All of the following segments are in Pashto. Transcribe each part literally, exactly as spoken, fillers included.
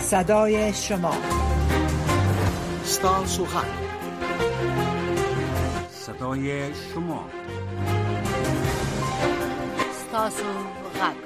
صدای شما. ستاسو غږ، صدای شما. ستاسو غږ.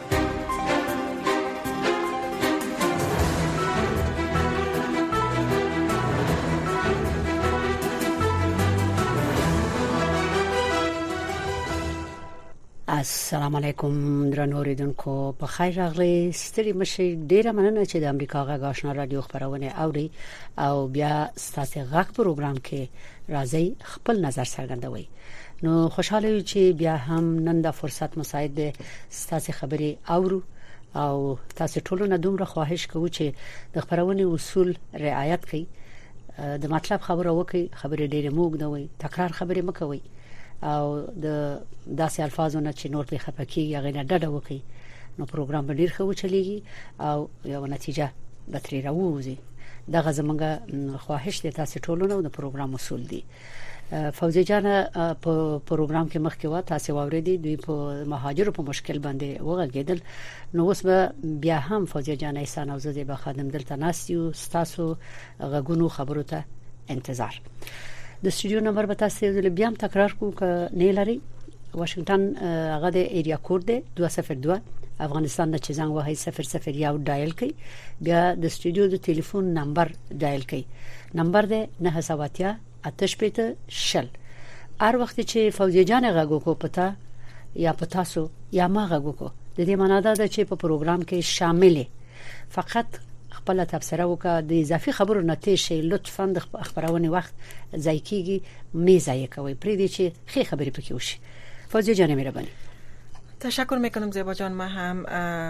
السلام علیکم درنو اوریدونکو، په خیر راغلی. ستړي مشي، ډیره مننه چې د امریکا غږ آشنا رادیو خبرونه اوري او بیا ستاسو غږ پروګرام کې راځي خپل نظر څرګندوي. نو خوشاله یو چې بیا هم نن د فرصت مساعد ده ستاسو خبري اورو او تاسو ټول نه دومره خواهش کوو چې د خبرونه اصول رعایت کړئ، د مطلب خبره وکړئ، خبرې ډیره موږ نه وي، تکرار خبرې مکوئ او د داسې الفاظونه چې نور په خپکی یا غیر ډډه وکي، نو پروګرام ډیر ښه وچلیږي او یو نتیجه به ترې راوځي. دغه زمونږ خواهش دی تاسو ټولو نو د پروګرام اصول دي. فوزي جان په پروګرام کې مخکې و تاسو واوریدي دوی په مهاجرو په مشکل باندې وغږیدل، نو اوس به بیا هم فوزي جان احسان او زه به خادم دلته ناستیو تاسو غږونو خبرو ته انتظار. د استودیو نمبر به تاسو د بیا هم تکرار کوم ک نه لري. واشنگټن هغه د ایریا کوډ دی دوه صفر دوه، افغانستان د چزنګ وهي صفر صفر یو ډایل کړئ، بیا د استودیو د ټلیفون نمبر ډایل کړئ. نمبر دی نه سواتیا آتش پته شل. هر وخت چې فوزي جان غږو کو پتا یا پتا سو یا ما غږو کو د دې معنا ده چې په پروګرام کې شامل فقط خپل تبصره وکړه، د اضافي خبرو نتیجه شي لطفا د خبرونه وخت ځای کیږي می ځای کوي پرې دي چې خې خبرې پکې وشي. فوزی جان مهربانی. تشکر میکنم زیبا جان. ما هم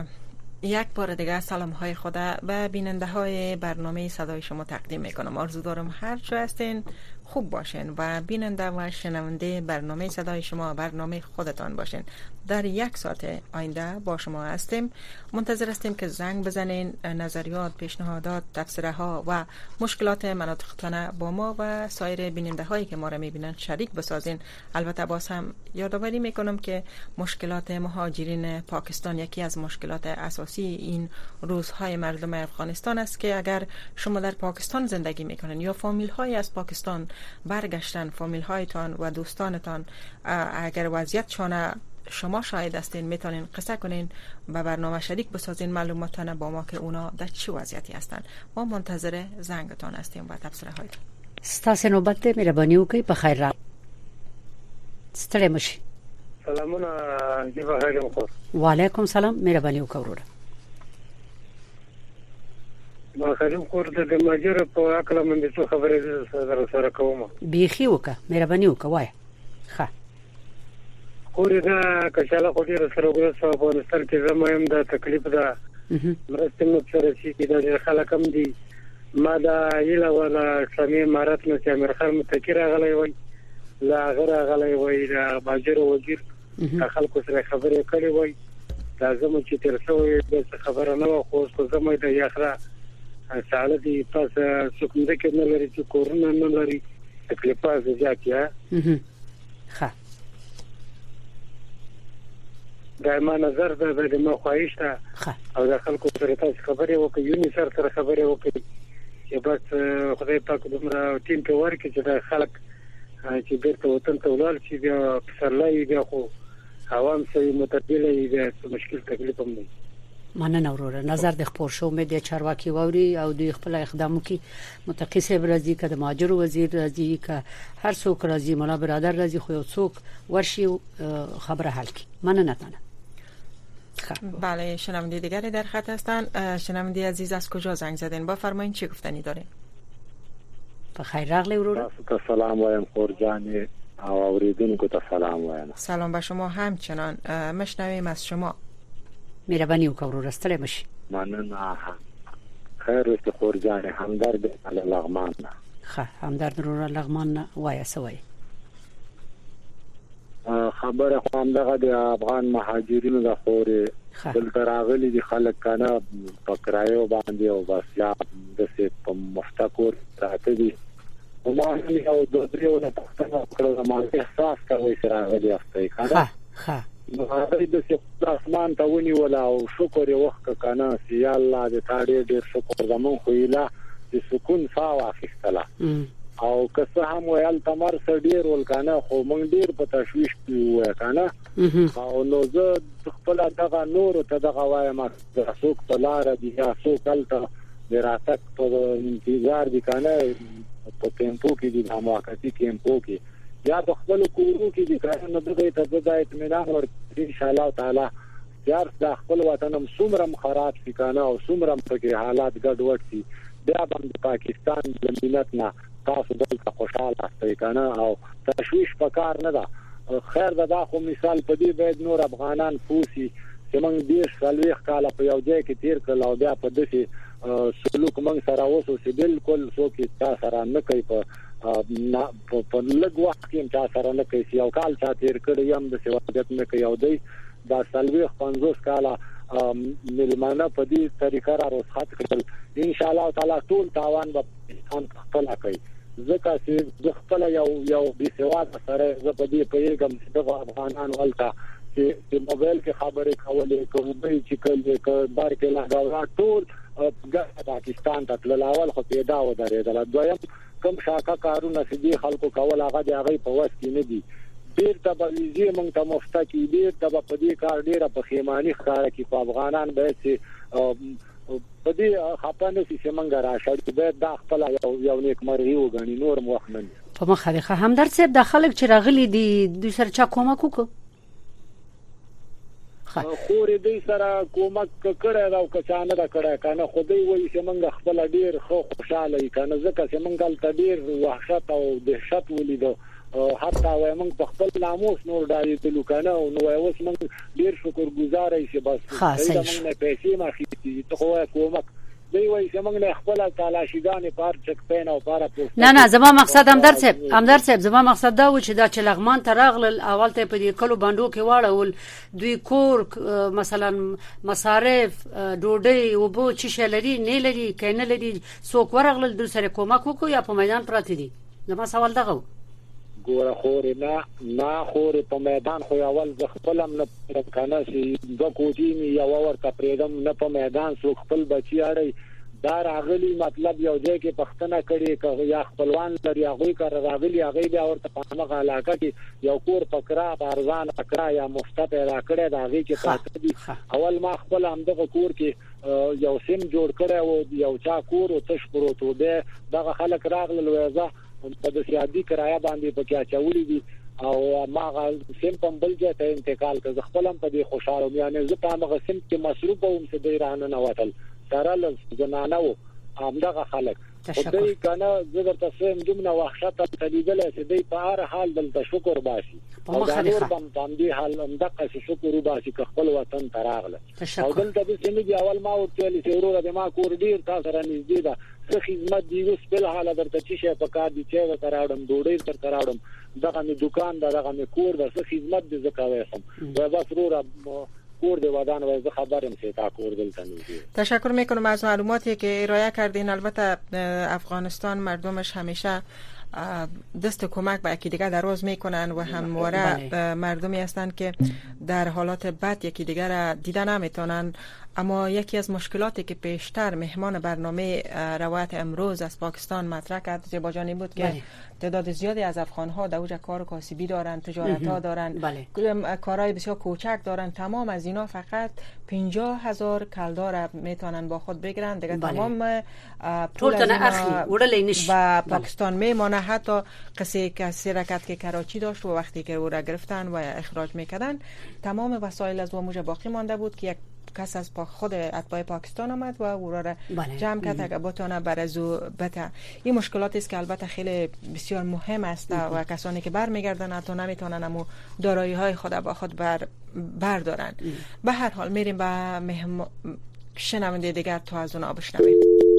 یک بار دیگه سلام های خود به بیننده های برنامه صدای شما تقدیم میکنم. آرزو دارم هر جا هستین خوب باشین و بیننده و شنونده برنامه صدای شما برنامه خودتان باشین. در یک ساعت آینده با شما هستیم، منتظر هستیم که زنگ بزنین، نظریات، پیشنهادات، تبصره ها و مشکلات مناطق تانه با ما و سایر بیننده هایی که ما را میبینن شریک بسازین. البته باز هم یادآوری میکنم که مشکلات مهاجرین پاکستان یکی از مشکلات اساسی این روزهای مردم افغانستان است که اگر شما در پاکستان زندگی میکنین یا فامیل های از پاکستان برگشتن، فامیل هایتان و دوستانتان اگر وضعیت چانه شما شاهد هستین میتونین قصه کنین، به برنامه شریک بسازین معلوماتانه با ما که اونا در چه وضعیتی هستن. ما منتظر زنگتان هستیم و تبصره هایتان. ستاسو نوبت مهرباني وکړئ. په خیر را ستړي مشي. سلامونه دیو خیرم خو. وعلیکم سلام، مهرباني وکړئ. ما خیرم خور د ماجر په عقل باندې څه خبرې سره سره کوم. بیخي وکړه، مهرباني وکړه وای. ښه. خوري دا کچاله خو ډیر سره وګورئ په افغانستان کې زموږ د تکلیف دا مرستې نو سره چې د خلک هم دي. ما دا یله ولا اسلامي امارات نه چې امیر خان متکر غلې وای لا غره غلې وای دا باجر وزیر خلکو سره خبرې کړې وای. دا زموږ چې تر څو د خبره نه خو خو زموږ د یخره ساله دي تاسو څوک نه کې نه لري چې کورونه نه لري تکلیفات زیاتیا. ښه دا ما نظر ده د ما خواهش ده او د خلکو سره تاسو خبرې وکړئ، یونی سره سره خبرې وکړئ چې بس خدای پاک دومره ټیم کې ورکړي چې د خلک چې بیرته وطن ته ولاړ شي بیا پسرلای بیا خو عوام سره متبیلې بیا مشکل تکلیف هم نه. مننه وروره. نظر د خبر شو مې د چارواکي ووري او د خپل اقدامو کې متقیسه برازي کده مهاجر وزیر راځي که هر څوک راځي مولا برادر راځي خو یو څوک ورشي خبره حل کی. مننه تنه. بله شنونده دیگری در خط هستن. شنونده عزیز از کجا زنگ زدین؟ با فرمایین چی گفتنی دارین؟ بخیر راغلی وروره. تاسو ته سلام وایم خورجان او اوریدونکو ته سلام وایم. سلام به شما همچنان. مشنویم از شما. مهرباني وکړئ وروره ستړي مشي. مننه. خیر است خورجان همدرد علی لغمان. ښه همدرد وروره لغمان وایي سوي. خبره خو هم دغه د افغان مهاجرینو د خوري دلته راغلي دي خلک کنه په کرایو باندې او بس یا د څه په مفتکور راته دي. وما یو دوه درې ولا تاسو کړو ما احساس کوي چې راغلي افته کنه. ها هغه د څه اسمان ته ونی ولا او شکر یې وخت کنه چې یا الله دې تاړي ډېر شکر زمون خو اله چې سکون فا واخیستله او که څه هم ویل تمر سره ډیر ول کنه خو مونږ ډیر په تشویش کې وای کنه او نو زه خپل دغه نور ته دغه وایم چې څوک په لار دی یا څوک الته دراتک په انتظار دي کنه په ټیمپو کې دي د موقتی ټیمپو کې یا د خپل کورو کې دي کنه نو دغه ته د اطمینان ور ان شاء الله تعالی یار د خپل وطن هم څومره خراب شي کنه او څومره په حالات ګډوډ شي بیا د پاکستان د ملت نه تاسو دلته خوشاله استئ کنه او تشویش پکار نه ده خیر دا خو مثال په دې باید نور افغانان پوسی چې موږ ډیر سالويخ کاله په یو ځای کې تیر کړل او بیا په دې سلوک موږ سره اوسو چې بالکل څوک تاسو سره نه کوي په په لږ وخت کې تاسو سره نه کوي یو کال چا تیر کړی هم د سوادت نه کوي او دی دا سالويخ پنځوس کاله ملمانه په دې طریقه را رخصت کړل ان شاء الله تعالی ټول تاوان به پاکستان خپل کوي ځکه چې خپل یو یو د سواد سره زه په دې پیغام چې د افغانانو ولته چې موبایل کې خبرې کولې کومې چې کله بار کې لا ټول پاکستان ته تل اول خو پیدا و درېدل دویم کوم شاکه کارونه چې دي خلکو کول هغه د هغه په وس کې نه دي ډیر ته به یې مونږ ته مفته کې ډیر ته په دې کار ډیره په خیمانی ښکار کې په افغانان به چې په دې خپانه چې څنګه راشه به د خپل یو یو نیک مرغي وګڼي نور موخمن په مخالفه همدرد صاحب د خلک چې راغلي دي د سر چا کومک وکړو خوري دې سره کومک کړه دا او کچانه دا کړه کنه خو دې وایي چې موږ خپل ډیر خو خوشاله یې کنه ځکه چې موږ تل ډیر وحشت او دهشت ولیدو حتی وای موږ په خپل ناموس نور دایې ته لوکنه او نو اوس موږ ډیر شکر گزار یې چې بس موږ نه پیسې ما خېتی ته خو کومک دی وای چې موږ نه خپل تلاشیګانې پار چک پین او پارا پوسټ نه نه زما مقصد همدرد صاحب همدرد صاحب زما مقصد دا و چې دا چې لغمان ته راغلل اول ته په دې کلو باندو کې واړول دوی کور مثلا مصارف ډوډۍ او بو چې شلري نه لري کینه لري څوک ورغلل د سره کومک وکړو یا په میدان پراته دي زما سوال دغه ګوره خور نه نه خور په میدان خو اول ز خپلم نه کنه چې د کوټی یو ورته پریدم نه په میدان څوک خپل بچی اړي دا راغلی مطلب یو ځای کې پښتنه کړي که یا خپلوان لري هغه کار راغلی هغه بیا ورته په هغه علاقه کې یو کور پکرا ارزان اکرا یا مفته پیدا کړي دا هغه کې پاتې دي اول ما خپل همدغه کور کې یو سیم جوړ کړی او یو چا کور او تشکرو ته به دغه خلک راغلل وځه په د سیادي کرایه باندې پکې اچولې دي او ما غل سیم په بل ځای ته انتقال کړ خپلم په دې خوشاله یعنی زه په هغه سیم کې مصروف وم چې د ایران نه وتل سره ل زنانه و همدغه خلک خدای کنه زه درته سم جمله وحشت تلیدل چې دی په هر حال دلته شکر باسي او دا نور بم باندې حال همدغه شکر وباسي که خپل وطن تراغله او دلته د سیمې اول ما ورته چې ورور د ما کور ډیر تاسو سره نږدې ده څه خدمت دی اوس په حال درته چې شي په کار دي چې تراوړم ډوډۍ تر تراوړم دغه می دکان دغه می کور د څه خدمت دي زکه وسم و بس ورور کور دی ودان و از خبرم چې تا کور دلته نیست. تشکر میکنم از معلوماتی که ارائه کردین. البته افغانستان مردمش همیشه دست کمک به یکی دیگر دراز میکنن و همواره مردمی هستند که در حالات بد یکی دیگر را دیده نمیتونن. اما یکی از مشکلاتی که پیشتر مهمان برنامه روایت امروز از پاکستان مطرح کرد زیبا جانی بود که بله. تعداد زیادی از افغان‌ها در اوج کار کاسبی دارن، تجارت‌ها دارن، بله. کارهای بسیار کوچک دارن. تمام از اینا فقط پنجاه هزار کلدار میتونن با خود بگیرن دیگه. بله. تمام پول و پاکستان بله. میمانه. حتی کسی که شرکت که کراچی داشت و وقتی که او را گرفتن و اخراج میکردن تمام وسایل از موجه باقی مانده بود که یک کس از پا خود اتباع پاکستان آمد و او را بله. جمع کرد اگر بتونه بر از او بته. این مشکلاتی است که البته خیلی بسیار مهم است و کسانی که برمیگردن حتی نمیتونن اما دارایی های خود با خود بر بردارن. به هر حال میریم به مهم شنونده دیگر تا از اونها بشنویم.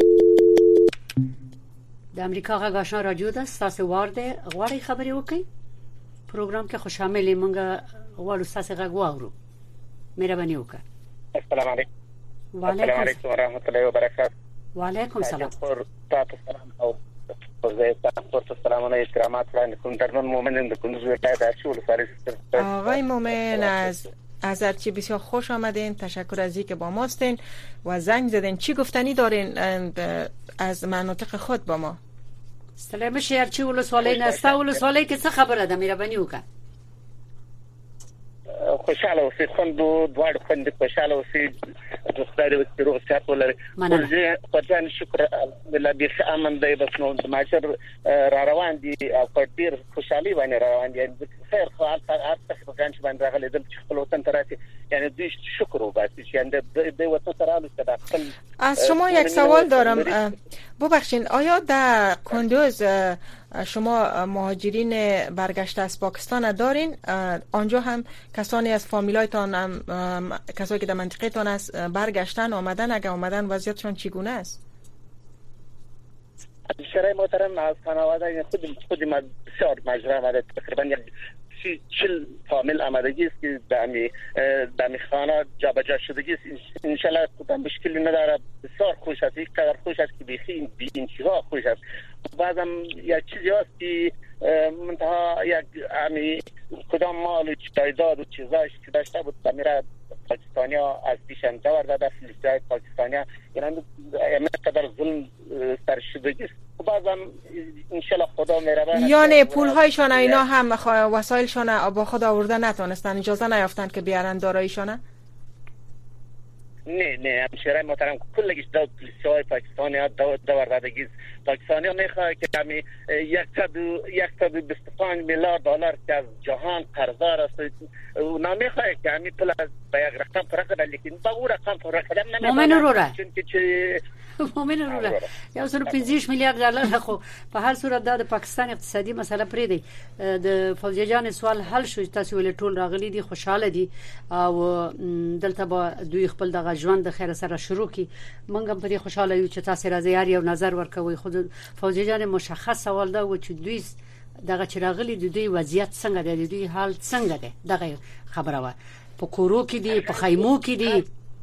د امریکا غږ آشنا رادیو ده. تاسو ورده غواړئ خبرې وکړئ پروګرام کې خوشامل مونږ غواړو تاسو غږ واورو. مهرباني وکړئ. السلام علیکم. وعلیکم السلام علیکم ورحمۃ اللہ وبرکاتہ. وعلیکم السلام. پر تاسو سلام او پرځای تاسو ته سلامونه احترامات وړاندې کوم. درنو مومن د کندوز ولایت ارشول سالس. آقای مومن از از ارچی بسیار خوش آمدین. تشکر از اینکه با ماستین و زنگ زدین. چی گفتنی دارین از مناطق خود با ما؟ سلام شهر چی ولسوالی نستا ولسوالی که څه خبره ده مهرباني وکړه. خوشاله اوسئ، خوندو دواړو خوندې خوشاله اوسئ، د خدای دې روغ صحت ولري. خدای شکر الحمدلله بیخي امن دی. بس نو د ماجر را روان دي او په ډیر خوشحالي باندې را روان دي. خیر خو هر څه په ګانش باندې راغلي دل چې خپل وطن ته راتي، یعنی دوی شکر وباسي چې د وطن ته راغلي. از شما یک سوال دارم، ببخشید آیا در کندوز شما مهاجرین برگشته از پاکستان دارین؟ آنجا هم کسانی از فامیلایتان هم کسایی که در منطقه تان است برگشتن آمدن؟ اگه آمدن وضعیتشون چگونه است؟ شرای محترم از خانواده خود خود ما بسیار ماجرا آمده، تقریبا سی چل فامیل آمدگی است که دمی دمی خانه جابجا شدگی است. ان شاء الله خودم مشکلی نداره، بسیار خوش است، یک قدر خوش است که بیخی بی انتها خوش است. بعضم یک چیزی است که منتها یک امی کدام مال و جایداد و چیزاش که داشته بود میره پاکستانیا از پیشم دور داده فلسطینی پاکستانیا، یعنی همه قدر ظلم سر شدگی است. بعضم انشالله خدا مهربان. یعنی پولهایشان اینا هم وسایلشان با خود آورده نتونستن، اجازه نیافتن که بیارن داراییشان؟ نه نه همشهرای محترم کلگیش دو پلیسای پاکستانی ها دو دور دادگیز پاکستانی ها میخواه که کمی یک تا دو یک تا دو بیست و پنج میلیارد دلار که از جهان قرضدار است اونا میخواه که همی پول از به یک رقم فرق کنه، لیکن با او رقم فرق کردن نمیخواه. مومن روره چون که چه مومن روره یو سل پنځه میلیارد ډالر خو په هر صورت د پاکستان اقتصادي مسله پرې دی. د فوزیه جان سوال حل شو، تاسو ول ټول راغلي دي، خوشاله دي او دلته به دوی خپل دغه ژوند د خیر سره شروع کی. موږ هم پرې خوشاله یو چې تاسو راځي یو نظر ورکوي. خود فوزیه جان مشخص سوال دا و چې دوی دغه چې راغلي د دوی وضعیت څنګه دی، د دوی حال څنګه دی، دغه خبره و په کورو کې دي، په خیمو کې دي.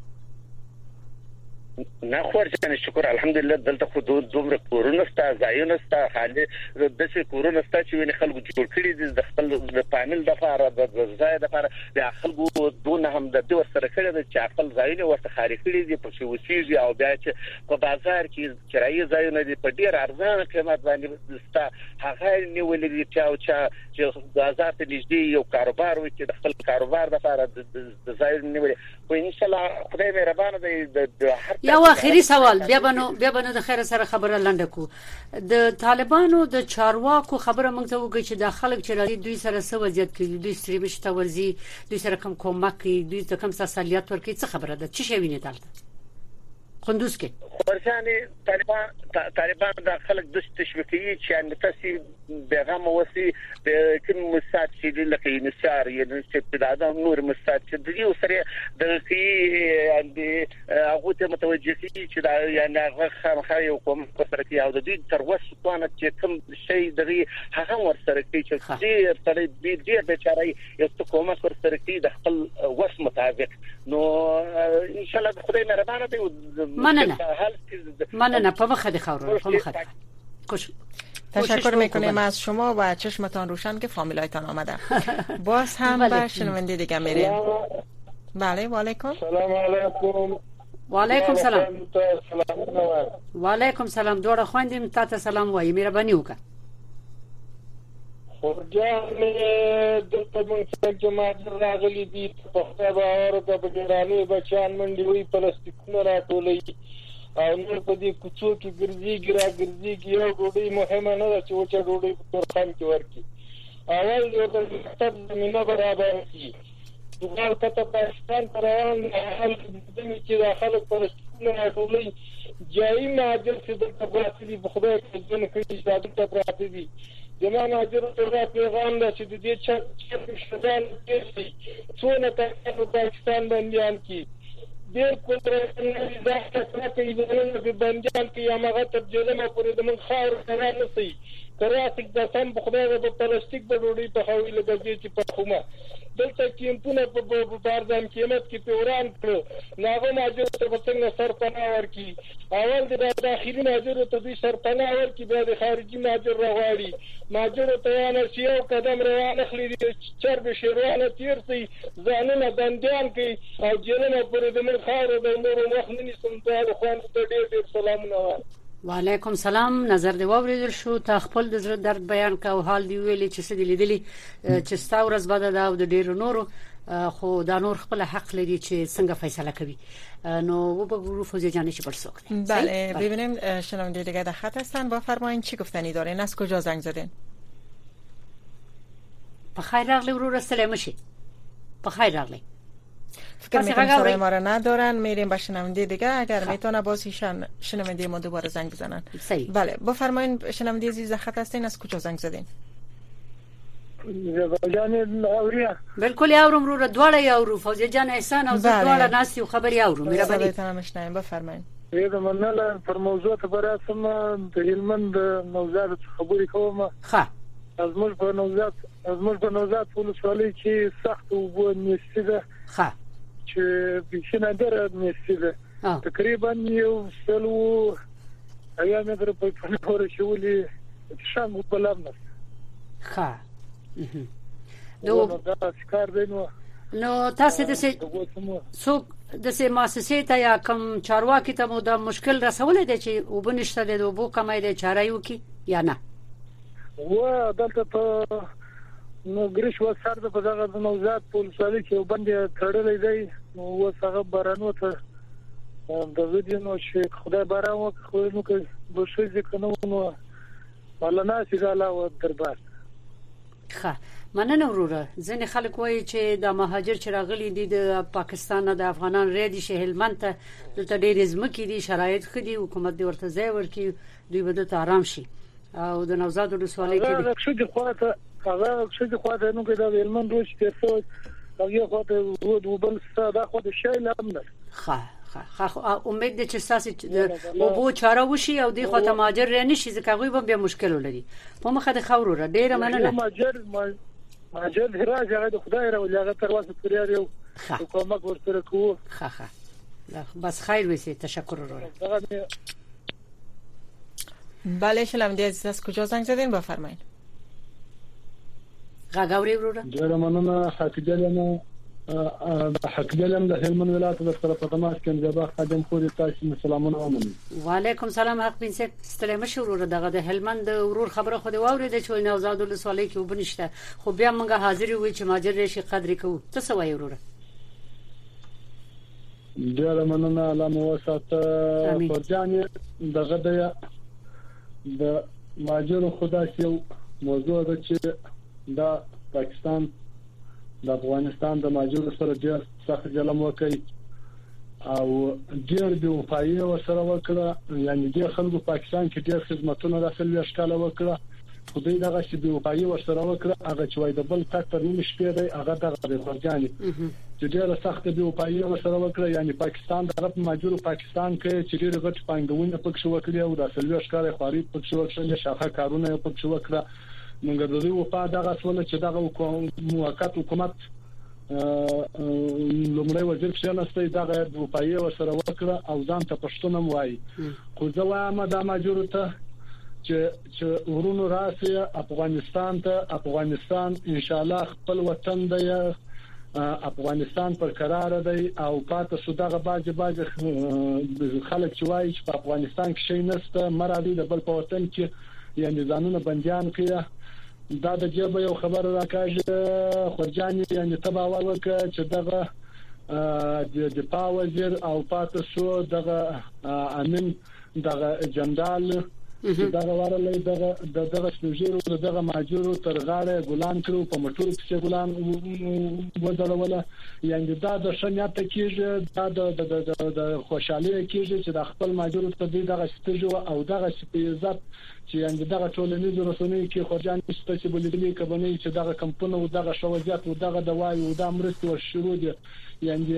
نه خور جان شکر الحمدلله دلته خو دومره کورونه ستا ځایونه ستا خالي د څه کورونه ستا چې ویني خلکو جوړ کړي دي د خپل د پامل د لپاره د ځای د لپاره د خلکو دونه هم د دوه سره کړي دي چې خپل ځایونه ورته خاري کړي دي په څه وسیږي او بیا چې په بازار کې کرایي ځایونه دي په ډیر ارزانه قیمت باندې ستا هغه نیولې دي چې او چې بازار ته نږدې یو کاروبار وي چې د خپل کاروبار د لپاره د ځای نیولې. خو ان شاء الله خدای مهربان دی د هر یو اخیری سوال بیا بنو بیا بنو د خیر سره خبره لنډه کو. د طالبانو د چارواکو خبره موږ ته وګورئ چې د خلک چې راځي دوی سره څه وضعیت کوي، دوی ستریمش ته ورزي، دوی سره کوم کومک کوي، دوی ته کوم تسلیت ورکوي، څه خبره ده، څه شي ویني دلته قندوز کې؟ ورشاني طالبان طالبان د خلک د تشویقي چې ان تاسو پیغام وسی د کوم مساعد چې لکه نثار یې چې د ادم نور مساعد چې د یو سره د کی د هغه ته متوجه کی چې دا یعنی هغه خامخا یو کوم سره کی او د دې تر وسه توانه چې کوم شی دغه هغه ور سره کی چې ډیر ترې ډیر بیچاره یو څه کومه ور سره کی د خپل وس مطابق. نو ان شاء الله خدای مهربان دی. مننه مننه په مخه د خاور په مخه خوش تشکر میکنیم از شما و چشمتان روشن که فامیلایتان آمدن. باز هم به شنونده دیگه میریم. بله و علیکم سلام علیکم. و علیکم سلام. و علیکم سلام. دوړه خواندیم تاسو سلام وایي مهرباني وکړه. خورجان دلته موږ څنګه جماعت راغلي دي په خپل باور د بګراني بچان منډي وی پلاستیکونه راټولې او نور په دې کوڅو کې ګرځي ګرا ګرځي یو ډوډۍ مهمه نه ده چې وچه ډوډۍ په تورخان کې ورکی. اول یو د مکتب زمينه برابر کی دغه کته پاکستان پروان حل دې چې داخله پلاستیکونه راټولې جای ماجر چې د تبعاتي په خدای کې ځنه کې شاده تبعاتي دي زمانه اجر ته پیغام ده چې د دې چې شدان کې څونه تاسو پاکستان باندې کی ډېر قدرت نه ځکه چې په بندیان کې یمغه تبجله مې پرې د من خاور سره نه سي کراسک د سم بخدای په پلاستیک په ډوډۍ په خوي لګي چې په خومه دلته کیمپونه په بازار قیمت کې پیوران کړو ناغه ماجر ته څنګه سرپناه ورکی اول د داخلي ماجر ته دوی سرپناه ورکی بیا د خارجي ماجر راغړي ماجر ته نه سیو قدم روان خلی چرب شیروانه تیر سي ځانونه بنديان کوي او جنونه پر د من خار د نور مخنني سمته خوان ته ډېر ډېر سلامونه وعلیکم سلام نظر دی واوریدل شو تا خپل د زړه درد بیان کا او حال دی ویلي چې څه دی لیدلی چې ستا ورځ بده ده او د ډیرو نورو خو دا نور خپل حق لري چې څنګه فیصله کوي نو وبگو فوزی جان چی پرسوک بله ببینیم شنونده دیگه در خط هستن با فرمایین چی گفتنی دارین از کجا زنگ زدین بخیر راغلی ورور سلام شي بخیر راغلی فکر میکنم صدای ما رو ندارن میریم با شنونده دیگه اگر میتونه بازی شن... شنونده ما دوباره زنگ بزنن صحیح. بله بفرمایین شنونده عزیز خط هستین از کجا زنگ زدین جان اوریا بالکل یاورم رو دواړه یاورو فوزی جان احسان او دواړه ناس یو خبر یاورو میرا بلی تمام شنایم بفرمایین یوه مننه پر موضوع ته براسم د هلمند نوزاد خبرې کوم ښه از موږ په نوزاد از موږ په نوزاد ولسوالۍ کې سخت وبو نشته ده ښه چې بشنه در نشته ده تقریبا یو سلو ایام در په پنځور شولې شام په لامنه ښه نو دا ښکار دی نو نو تاسو د څه څوک د څه مؤسسې ته یا کوم چارواکي ته مو د مشکل رسولې دي چې وبنشته د وبو کمای د چارایو کی یا نه و دلته په نو ګریش و سر د په دغه نوزاد پولیسالي کې وبند تړلې دی نو وسغه بارانو ته د دې نو چې خدای باران وکړي نو کې بشي ځکه نو ولنه چې علاوه دربار ښه مننه وروره ځنې خلک وایي چې د مهاجر چې راغلي دي د پاکستان نه د افغانان ریدي شه هلمند ته د ډېر ځمکې دي شرایط خدي حکومت دی ورته ځای ورکي دوی به د آرام شي او د نوزاد ولسوالۍ کې هغه څه د خواته هغه څه د خواته نو کې د هلمند روش کې څه هغه خواته ود وبل ساده خواته شي لامنه ښه ښه امید دې چې تاسو او بو چاره وشي او دې خواته مهاجر رانه شي ځکه غوي به مشکل ولري په مخه د خورو ډېر مننه مهاجر مهاجر راځي هغه د خدای راولي هغه تر واسه پرې یو کومک ورسره کوو ښه ښه بس خیر وسی تشکر وروره بله شنونده عزیز از کجا زنگ زدین بفرمایید غاغوري وروره ډېر مننه حقیقت حقیقت د هلمند ولایت د طرفه تماس کې انځبا خادم خوري تاسو سلامونه ومنم وعلیکم سلام حق بن سه ستلم شروع دغه د هلمند ورور خبره خو دی واورید چې نوزاد ولسوالۍ کې وبنشته خو بیا موږ حاضر وي چې ماجر شي قدر کوو تاسو وایي وروره ډېر مننه علامه وساته فرجاني دغه د د ماجر خدا شو موضوع ده چې د پاکستان د افغانستان د ماجر سره ډېر سخت ظلم وکړي او ډېر د وفایي سره وکړه یعنی د خلکو پاکستان کې ډېر خدماتونه راسل وشکاله وکړه خو دوی دغه چې د وفایي سره وکړه هغه چې وای د بل فاکتور نه شپې دی هغه د فرجاني چې ډېر سخت د وفایي سره وکړه یعنی پاکستان د طرف ماجر پاکستان کې چې ډېر غټ پانګونه پکښ وکړي او د سلوي ښکارې خاري پکښ وکړي شاخه کارونه پکښ وکړه موږ د دوی وفا دغه سول چې دغه موقت حکومت لومړی وزیر کښینسته دغه وفایي سره وکړه او ځان ته پښتون وایي خو زه وایم د ماجر ته چې چې ورونو راسي افغانستان ته افغانستان ان شاء الله خپل وطن دی افغانستان پر قرار دی او پاتې شو دغه باج باج خلک چې وایي چې په افغانستان کې شي نسته مرادي د بل په وطن کې یعنی ځانونه بنديان کړه دا د جبه یو خبر راکاږي خورجاني یعنی تبا ورکه چې دغه د دفاع وزیر او پاتې شو دغه امین دغه جنرال دغه ورلې دغه دغه سپیژیرو دغه ماجورو تر غاړه ګلان کړو په مټور کې ګلان ودروله یعنی دا د شنیات کېږي دا د د خوشحالي کېږي چې د خپل ماجورو ته دغه سپیژو او دغه سپیزات چې یعنی دغه ټولنیزو رسنیو کې خورجان نشته چې بلدلی کبنې چې دغه کمپونه او دغه شوزیات او دغه دوای او د امرستي او شروع دي یعنی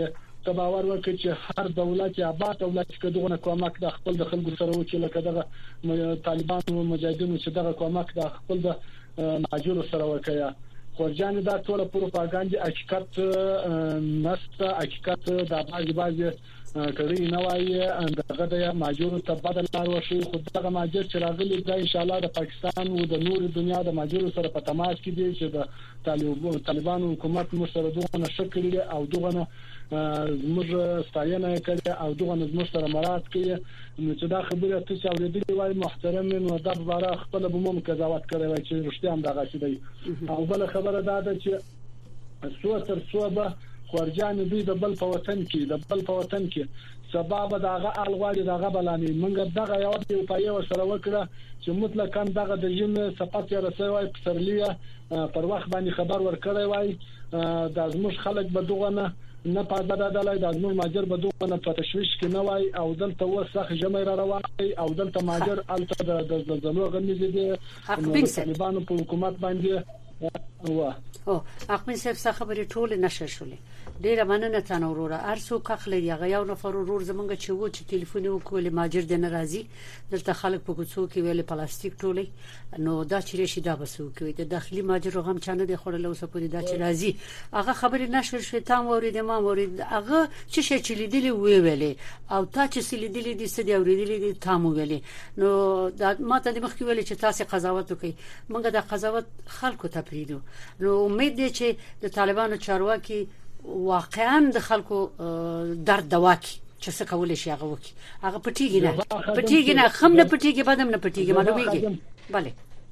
ته باور وکړي چې هر دولت یا با دولت کې دغه کومک د خپل د خلکو سره وکړي لکه دغه طالبان او مجاهدینو چې دغه کومک د خپل د ماجور سره وکړي. خورجان دا ټول پروپاګاندا حقیقت نسته، حقیقت د باج باج کړي نه وایي دغه د ماجور ته بدل لار وشي. خو دغه ماجر چې راغلي دا ان شاء الله د پاکستان او د نور دنیا د ماجر سره په تماس کې دي چې د طالبانو طالبانو حکومت مو سره دغه نشکل او دغه زموږ ستاینه کوي او دغه زموږ سره مراد کوي. نو چې دا خبره تاسو اوریدلې وای محترم نو دا باره خپل به مو قضاوت کړی وای چې رښتیا هم دغه شی دی. او بل خبره دا ده چې څو تر څو به خورجان دوی د بل په وطن کې د بل په وطن کې سبب دغه الغواړي دغه بلاني منګ دغه یو دی په یو سره وکړه چې مطلقاً دغه د جیم صفات یا رسوي پسرلیه پر وخت باندې خبر ورکړی وای د زموږ خلک به دغه نه نه پاده دلای د ازمون ماجر به دوه نه په تشويش کې نه وای او دلته وسخ جمع را رواني او دلته ماجر الته د زلزلو غنځي دي طالبانو په حکومت باندې و او احمد صاحب څه خبرې ټول نشه شولې ډیره مننه تاسو وروره ارسو کخل یغه یو نفر ورور زمونږ چې و چې ټلیفون وکول ماجر د ناراضي دلته خلک په کوڅو کې ویل پلاستیک ټولې نو دا چې رشي دا بسو کې د داخلي ماجر هم چانه د خړل اوسه پوری دا چې راضي هغه خبرې نشور شوې تام ورید ما ورید هغه چې شې چې لیدلې وی ویلې او تا چې لیدلې دي ستې اوریدلې دي تام ویلې نو دا ما ته د مخکې ویلې چې تاسو قضاوت وکړي موږ د قضاوت خلکو ته پریدو نو امید دي چې د طالبانو چارواکي واقعا د خلکو درد دواکي چې څه کول شي هغه وکي هغه پټیږي نه پټیږي نه خم نه پټیږي بدم نه پټیږي معلومیږي bale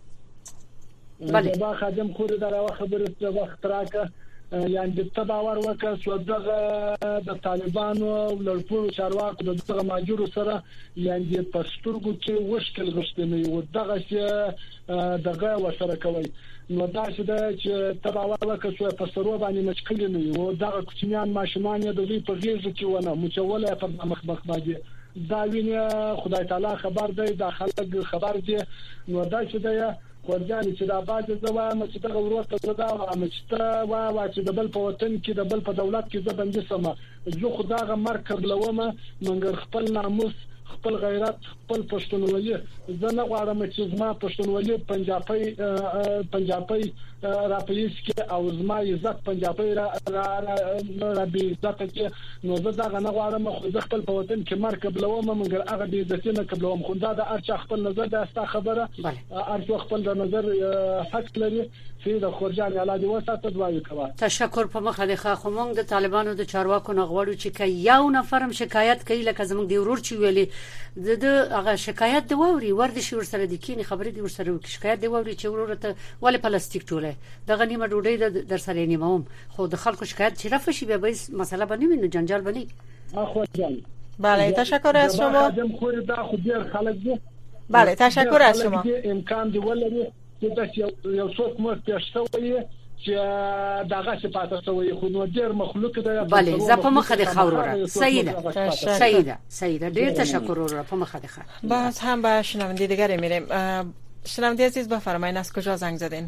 bale با خادم خور دا خبره په وخت راکه یعنی د تباور وکړ سو دغه د طالبانو لړپو چارواکو دغه ماجور سره یعنی په سترګو کې وشکل غشتنی و دغه چې دغه وسره کوي نو دا چې تباور وکړ سو په سرو باندې مشکل نه و دغه کوچنیان ماشومان د دوی په غیږ کې ونه مچوله په مخ مخ باندې دا ویني خدای تعالی خبر دی دا خلک خبر دي نو دا چې خورجان چې دا باز زوام چې دا ورته دا وام چې دا وا چې د بل په وطن کې د بل په دولت کې زبندې سم زه خدای مرکب لومه منګر خپل ناموس خپل غیرت خپل پښتونولي زه نه غواړم چې زما پښتونولي پنجابي پنجابي راپېس کې او زما عزت پنجابي را را به عزت کې نو زه دا نه غواړم خو زه خپل په وطن کې مرکب لومه منګر هغه دې عزت نه قبلوم خو دا د ارچ خپل نظر دا استا خبره ارچ خپل د نظر حق لري چې د خورجان علاج وساته دوی کوي. تشکر په مخه د خو مونږ د طالبانو د چارواکو نه غواړو چې یو نفرم شکایت کوي لکه زموږ دی ورور چې ویلي د هغه شکایت دی ووري ورد شي ور سره د کینی خبرې دی ور سره شکایت دی ووري چې ورور ته ولې پلاستیک ټوله د غنیمه ډوډۍ در سره نیموم خو د خلکو شکایت چې رفع شي به مسله باندې ویني جنجال باندې اخو جان. بله تشکر از شما. خور دا خو ډیر خلک دي. بله تشکر از شما. امکان دی ولري چې دا یو څوک مو پېښوي چې داغه څه پاتې شوی خو نو ډیر مخلوق دی. بله زه په مخه د خاور سیده سیده سیده ډیر تشکر ورو په مخه د خاور. باز هم به شنونده دیگری میریم. شنونده عزیز بفرمایید از کجا زنگ زدین؟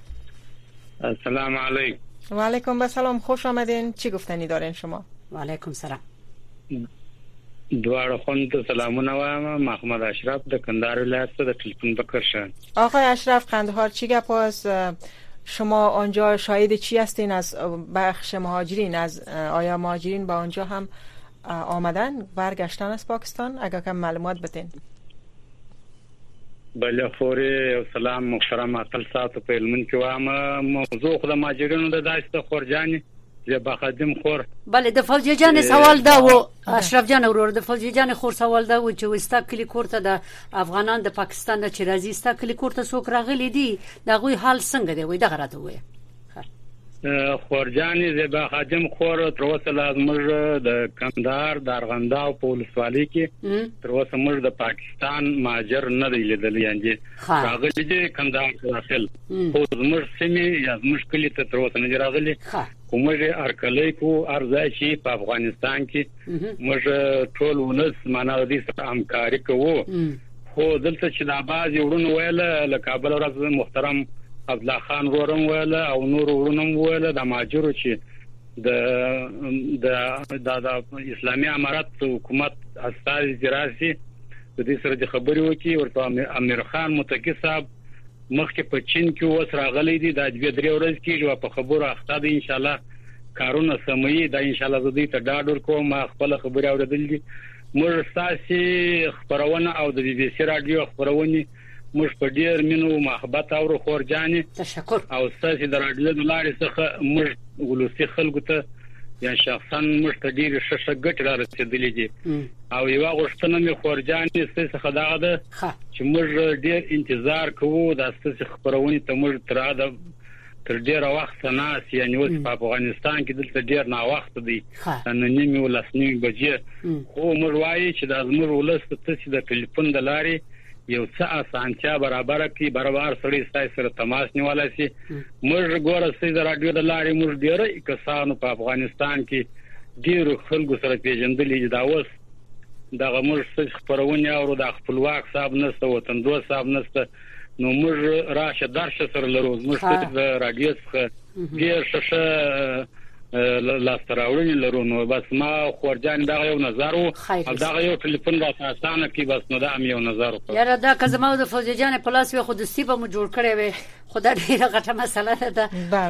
السلام علیکم. و علیکم السلام خوش آمدین. چی گفتنی دارین شما؟ و علیکم السلام. دوار خون ته سلامونه وایم. محمد اشرف د کندهار ولایت څخه د تلیفون بکرشن. آقای اشرف قندهار چی گپ است؟ شما آنجا شاهد چی هستین از بخش مهاجرین؟ از آیا مهاجرین با آنجا هم آمدن برگشتن از پاکستان؟ اگر کم معلومات بدین. بله فوری سلام محترم اصل ساتو په علمن کې وامه موضوع خو د مهاجرینو د داشته خورجانی زه بخدم خور. بله د فوجي جان سوال دا و اشرف جان ورور د فوجي جان خور سوال دا و چې وستا کلی کوړه د افغانان د پاکستان د چرازي ستا کلی کوړه څوک راغلي دي دا غوي حال څنګه دی وای دا غراته وای خورجانی زه بخدم خور تر اوسه لازمر د کندهار د ارغنداو په ولسوالۍ کې تر اوسه موږ د پاکستان ماجر نه دی لیدل یانجه راغلي دي کندهار داخل خو موږ سیمه یا موږ کلی ته تر اوسه نه راغلي کومه ارکلې کو ارزاشي په افغانستان کې موږ ټول ولس معنا دي همکاري کوو خو دلته چې د باز یوړون ویل له کابل ورځ محترم عبد الله خان ورم ویل او نور ورونم ویل د ماجرو چې د د د اسلامي امارات حکومت استازي جراسي د دې سره د خبرې وکي ورته امیر خان متکی صاحب مخکې په چین کې اوس راغلي دي د دې درې ورځې کې په خبرو اخته دي ان شاء الله کارونه سموي دا ان شاء الله زه دې ته ډاډ ورکوم خپل خبرې اوریدل دي موږ ساسي خبرونه او د بي بي سي رادیو خبرونه موږ په ډیر مينو محبت او خورجاني تشکر او ساسي د رادیو د لارې څخه موږ ولوسي خلکو ته یا شخصا موږ ته ډیر ششه ګټ را رسیدلې دي او یو غوښتنه مې خورجاني څخه دا ده چې موږ ډیر انتظار کوو د ساسي خبرونه ته موږ تر دا تر ډیر وخت نه یعنی اوس په افغانستان کې دلته ډیر نه وخت دی نن نیمه ولسنی بجې خو موږ وایي چې د زموږ ولست ته د ټلیفون د لارې یو څه اسانتیا برابر کړي برابر سړي ستای سره تماس نیولای شي موږ ګوره چې د رادیو د لارې موږ ډیر کسانو په افغانستان کې ډیر خلکو سره پیژندلې دا اوس دغه موږ څه خبرونه او د خپلواک صاحب نسته وطن دوست صاحب نسته نو موږ راشه درشه سره لرو موږ د رادیو څخه ډیر ششه لاستراوړنې لرو نو بس ما خورجان دا یو نظر او دا یو ټلیفون را اسانه کی بس نو دا یو نظر یاره دا که زما د فوزي جان پلاس وي خود سیبه مو جوړ کړی وي خدای ډیره غټه مسله ده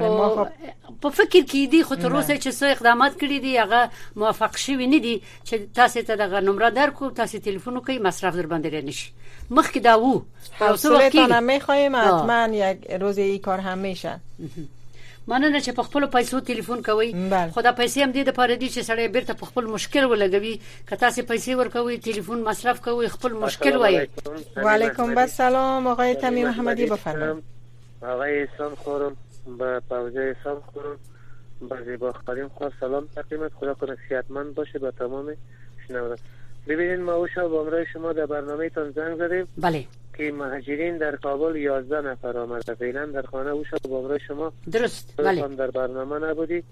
په فکر کې دي خو تر اوسه چې څو اقدامات کړی دي هغه موافق شوی نه دي چې تاسو ته دغه نمبر درکو تاسو ټلیفون کوي مصرف در باندې نشي مخکې دا وو او څه وخت می خوایم حتما یک روز این کار هم میشه مانه چې په خپل پیسو ټلیفون کوي خدا پیسې هم دې د پاره دي چې سړی بیرته په خپل مشکل ولګوي که تاسو پیسې ورکوي ټلیفون مصرف کوي خپل مشکل وایي و علیکم السلام آقای تمیم محمدی بفرمایید آقای احسان خورم با پوزه احسان خورم با زیبا خاریم خواهد سلام تقدیمت خدا کنه صحتمند باشه با تمام شنوندگان ببینید ما او شب امروز شما در برنامه تان زنگ زدیم بله که مهاجرین در کابل یازده نفر آمده فعلا در خانه او شب امروز شما درست بله در برنامه نبودید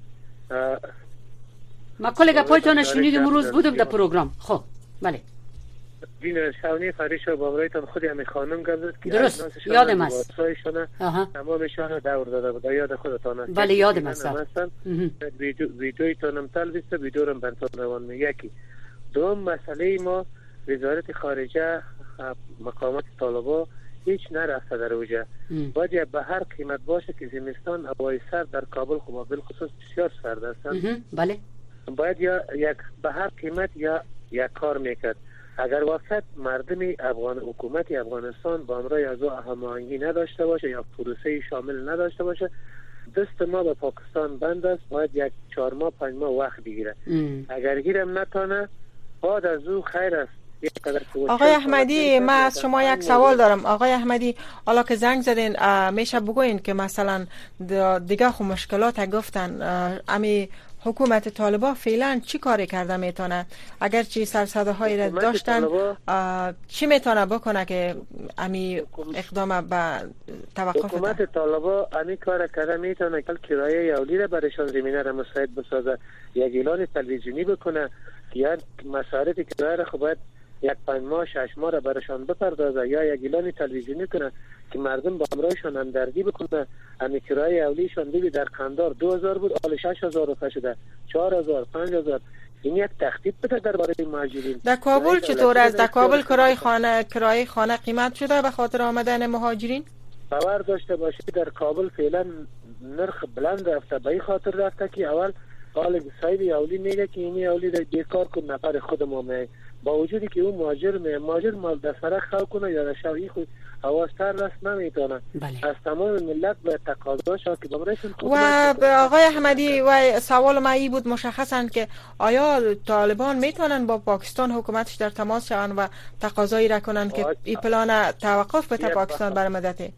ما کلیگا پایتون شنیدیم روز بودم در پروگرام خب بله دین شاونی فریشا بامرایتان خودی همی خانم گذاشت که درست یادم است تمامشان دور داده بود یاد خودتان است بله یادم است ویدیو ویدیویتونم تلویزیون ویدیورم بنتون روان می یکی دوم مسئله ما وزارت خارجه مقامات طالبا هیچ نرفته در اوجه باید به هر قیمت باشه که زمستان هوای سرد در کابل خب بالخصوص بسیار سرد است بله باید یا یک به هر قیمت یا یک کار میکرد اگر وقت مردم افغان حکومت افغانستان با امرای از هماهنگی نداشته باشه یا پروسه شامل نداشته باشه دست ما به پاکستان بند است باید یک چهار ماه پنج ماه وقت بگیره اگر گیرم نتانه بعد از او خیر است. آقای احمدی ما از شما یک سوال دارم آقای احمدی حالا که زنگ زدین میشه بگوین که مثلا دیگه خو مشکلات گفتن امی حکومت طالبان فعلا چی کاری کرده میتونه اگر چی سرسده هایی را داشتن چی میتونه بکنه که امی اقدام به توقف حکومت طالبان امی کار کرده میتونه که کرایه یولی را برشان زمینه را مساعد بسازه یک اعلان تلویزیونی بکنه یا مصارف کرایه را خب یک پنج ماه شش ماه را برشان بپردازه یا یک اعلان تلویزیونی کنه که مردم با همراهشان همدردی بکنه امی کرایه اولیشان دیدی در قندار دو هزار بود حالا شش هزار روپیه شده چهار هزار پنج هزار این یک تخفیف بده درباره مهاجرین در کابل چطور است در کابل کرایه خانه کرایه خانه قیمت شده به خاطر آمدن مهاجرین باور داشته باشید در کابل فعلا نرخ بلند رفته به این خاطر رفته که اول قال صاحب اولی میگه که این اولی در بیکار کن نفر خود ما می با وجودی که اون مهاجر می مهاجر مال دسره خو کنه یا شوی خود حواستر رس نمیتونه بله. از تمام ملت به تقاضاش که بمرشون و آقای احمدی و سوال ما ای بود مشخصا که آیا طالبان میتونن با پاکستان حکومتش در تماس شون و تقاضایی را کنن که این پلان توقف بده پاکستان بر مدت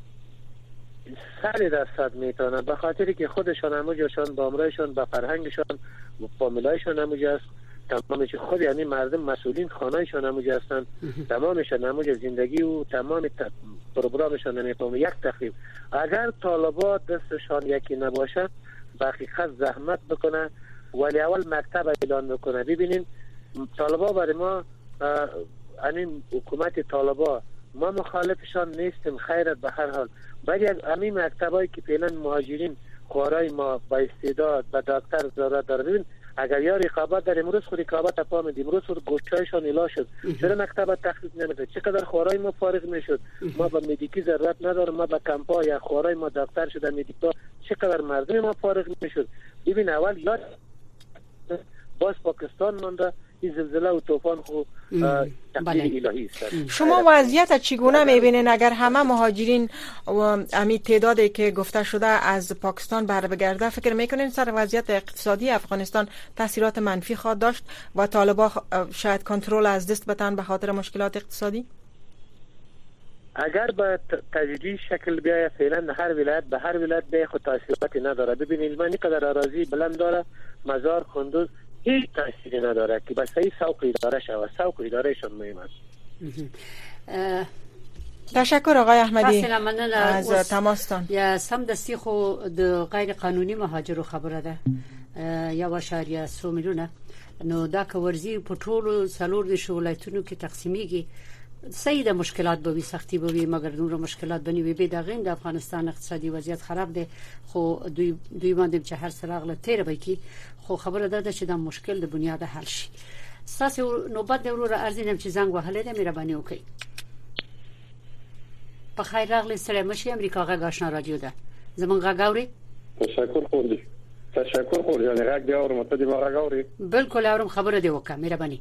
سری درصد میتونه به خاطری که خودشان هموجاشان با امرایشان با فرهنگشان و فامیلایشان هموجاست تمامش خود یعنی مردم مسئولین خانهشان هموجه هستند تمامشان هموجه زندگی و تمام پروگرامشان نمیفهمه یک تخریب اگر طالبات دستشان یکی نباشه به حقیقت زحمت بکنه ولی اول مکتب اعلان بکنه ببینین طالبا برای ما یعنی حکومت طالبا ما مخالفشان نیستیم خیرت به هر حال ولی از همین مکتبایی که فعلا مهاجرین خوارای ما با استعداد و دکتر ضرورت داره. ببین اگر یا رقابت در امروز خود رقابت تفاهم امروز خود گوشهایشان الا شد، چرا مکتب تخصیص نمیده؟ چقدر خوارای ما فارغ میشد، ما با مدیکی ضرورت نداریم، ما با کمپا یا خوارای ما دکتر شده مدیکا، چقدر مردم ما فارغ میشد. ببین اول یا باز پاکستان مونده، این زلزله و طوفان خو تقدیر الهی است. شما وضعیت چگونه میبینین اگر همه مهاجرین و امی تعدادی که گفته شده از پاکستان بر بگرده، فکر میکنین سر وضعیت اقتصادی افغانستان تاثیرات منفی خواهد داشت و طالبان شاید کنترل از دست بتن به خاطر مشکلات اقتصادی؟ اگر به تدریجی شکل بیاید فعلا هر ولایت به هر ولایت به خود تاثیراتی نداره. ببینید من اینقدر اراضی بلند داره، مزار کندوز هیچ تأثیری نداره که بس ای سوق اداره شود. سوق ادارهشون مهم است. تشکر آقای احمدی از تماستان. یا سم دستی خو د غیر قانوني مهاجرو خبره ده یا وشاریا سو میلیونه نو دا کورزی په ټولو څلور د ولایتونو کې تقسیمیږي. صحیح د مشکلات به وي، سختي به وي، مګر نور مشکلات بني وي. به دغه د افغانستان اقتصادي وضعیت خراب دی، خو دوی دوی باندې چې هر سراغله تیر به کی، خو خبره ده چې دا مشکل د بنیاد حل شي. ساسه نوبت د ورور ارزینم چې زنګ وهلې ده، مهرباني وکړئ. په خیر راغلی سره مشي امریکا غا آشنا رادیو ده زمون غا غاوري. تشکر خوندي تشکر خور یعنی غا غاوري مته دی غا غاوري بالکل اورم خبره دی وکړه مهرباني.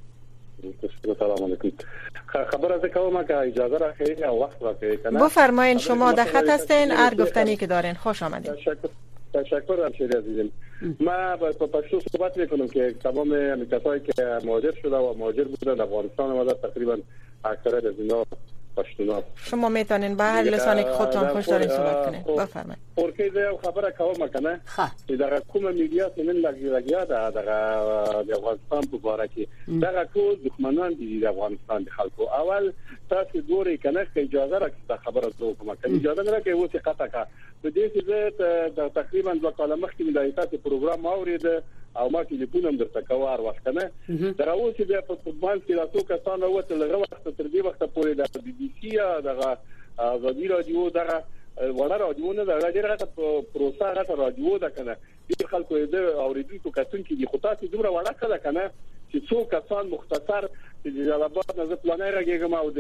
سلام علیکم. خبر از کومه که اجازه راکړئ او وخت راکړئ کنه. بفرمایید شما در خط هستین، هر گفتنی که دارین خوش آمدید. تشکر تشکر همشهری عزیزم. ما با پښتو صحبت میکنم که تمام کسایی که مهاجر شده و مهاجر بودن افغانستان و تقریبا اکثریت از اینا پښتونات. شما میتونین به هر لسانی که خودتون خوش دارین صحبت کنین. بفرمایید. اورکه زه خبره کوم کنه. دا کومه میډیا سنن لګیا ده د افغانستان په اړه کې دا ټول دښمنان دي د افغانستان د خلکو. اول تاسو ګورئ کنه چې اجازه راکړه خبره زه کوم کنه اجازه نه راکړي و چې قطع کا په دې چې زه تقریبا دوه کاله مخکې د تاسو پروګرام اورید او ما ټلیفون هم درته کوار وخت کنه دراو چې په فوتبال کې تاسو کسان وته لږه وخت تر دې وخت پورې د بي بي سي دغه غوډي رادیو دغه وړه رادیو نه دا ډیره پروسه غته رادیو ده کنه ډیر خلکو دې اوریدونکو کتون کې دي خو تاسو دومره وړه کړه کنه چې څو کسان مختصر د جلال آباد نه پلانای راګیږم او د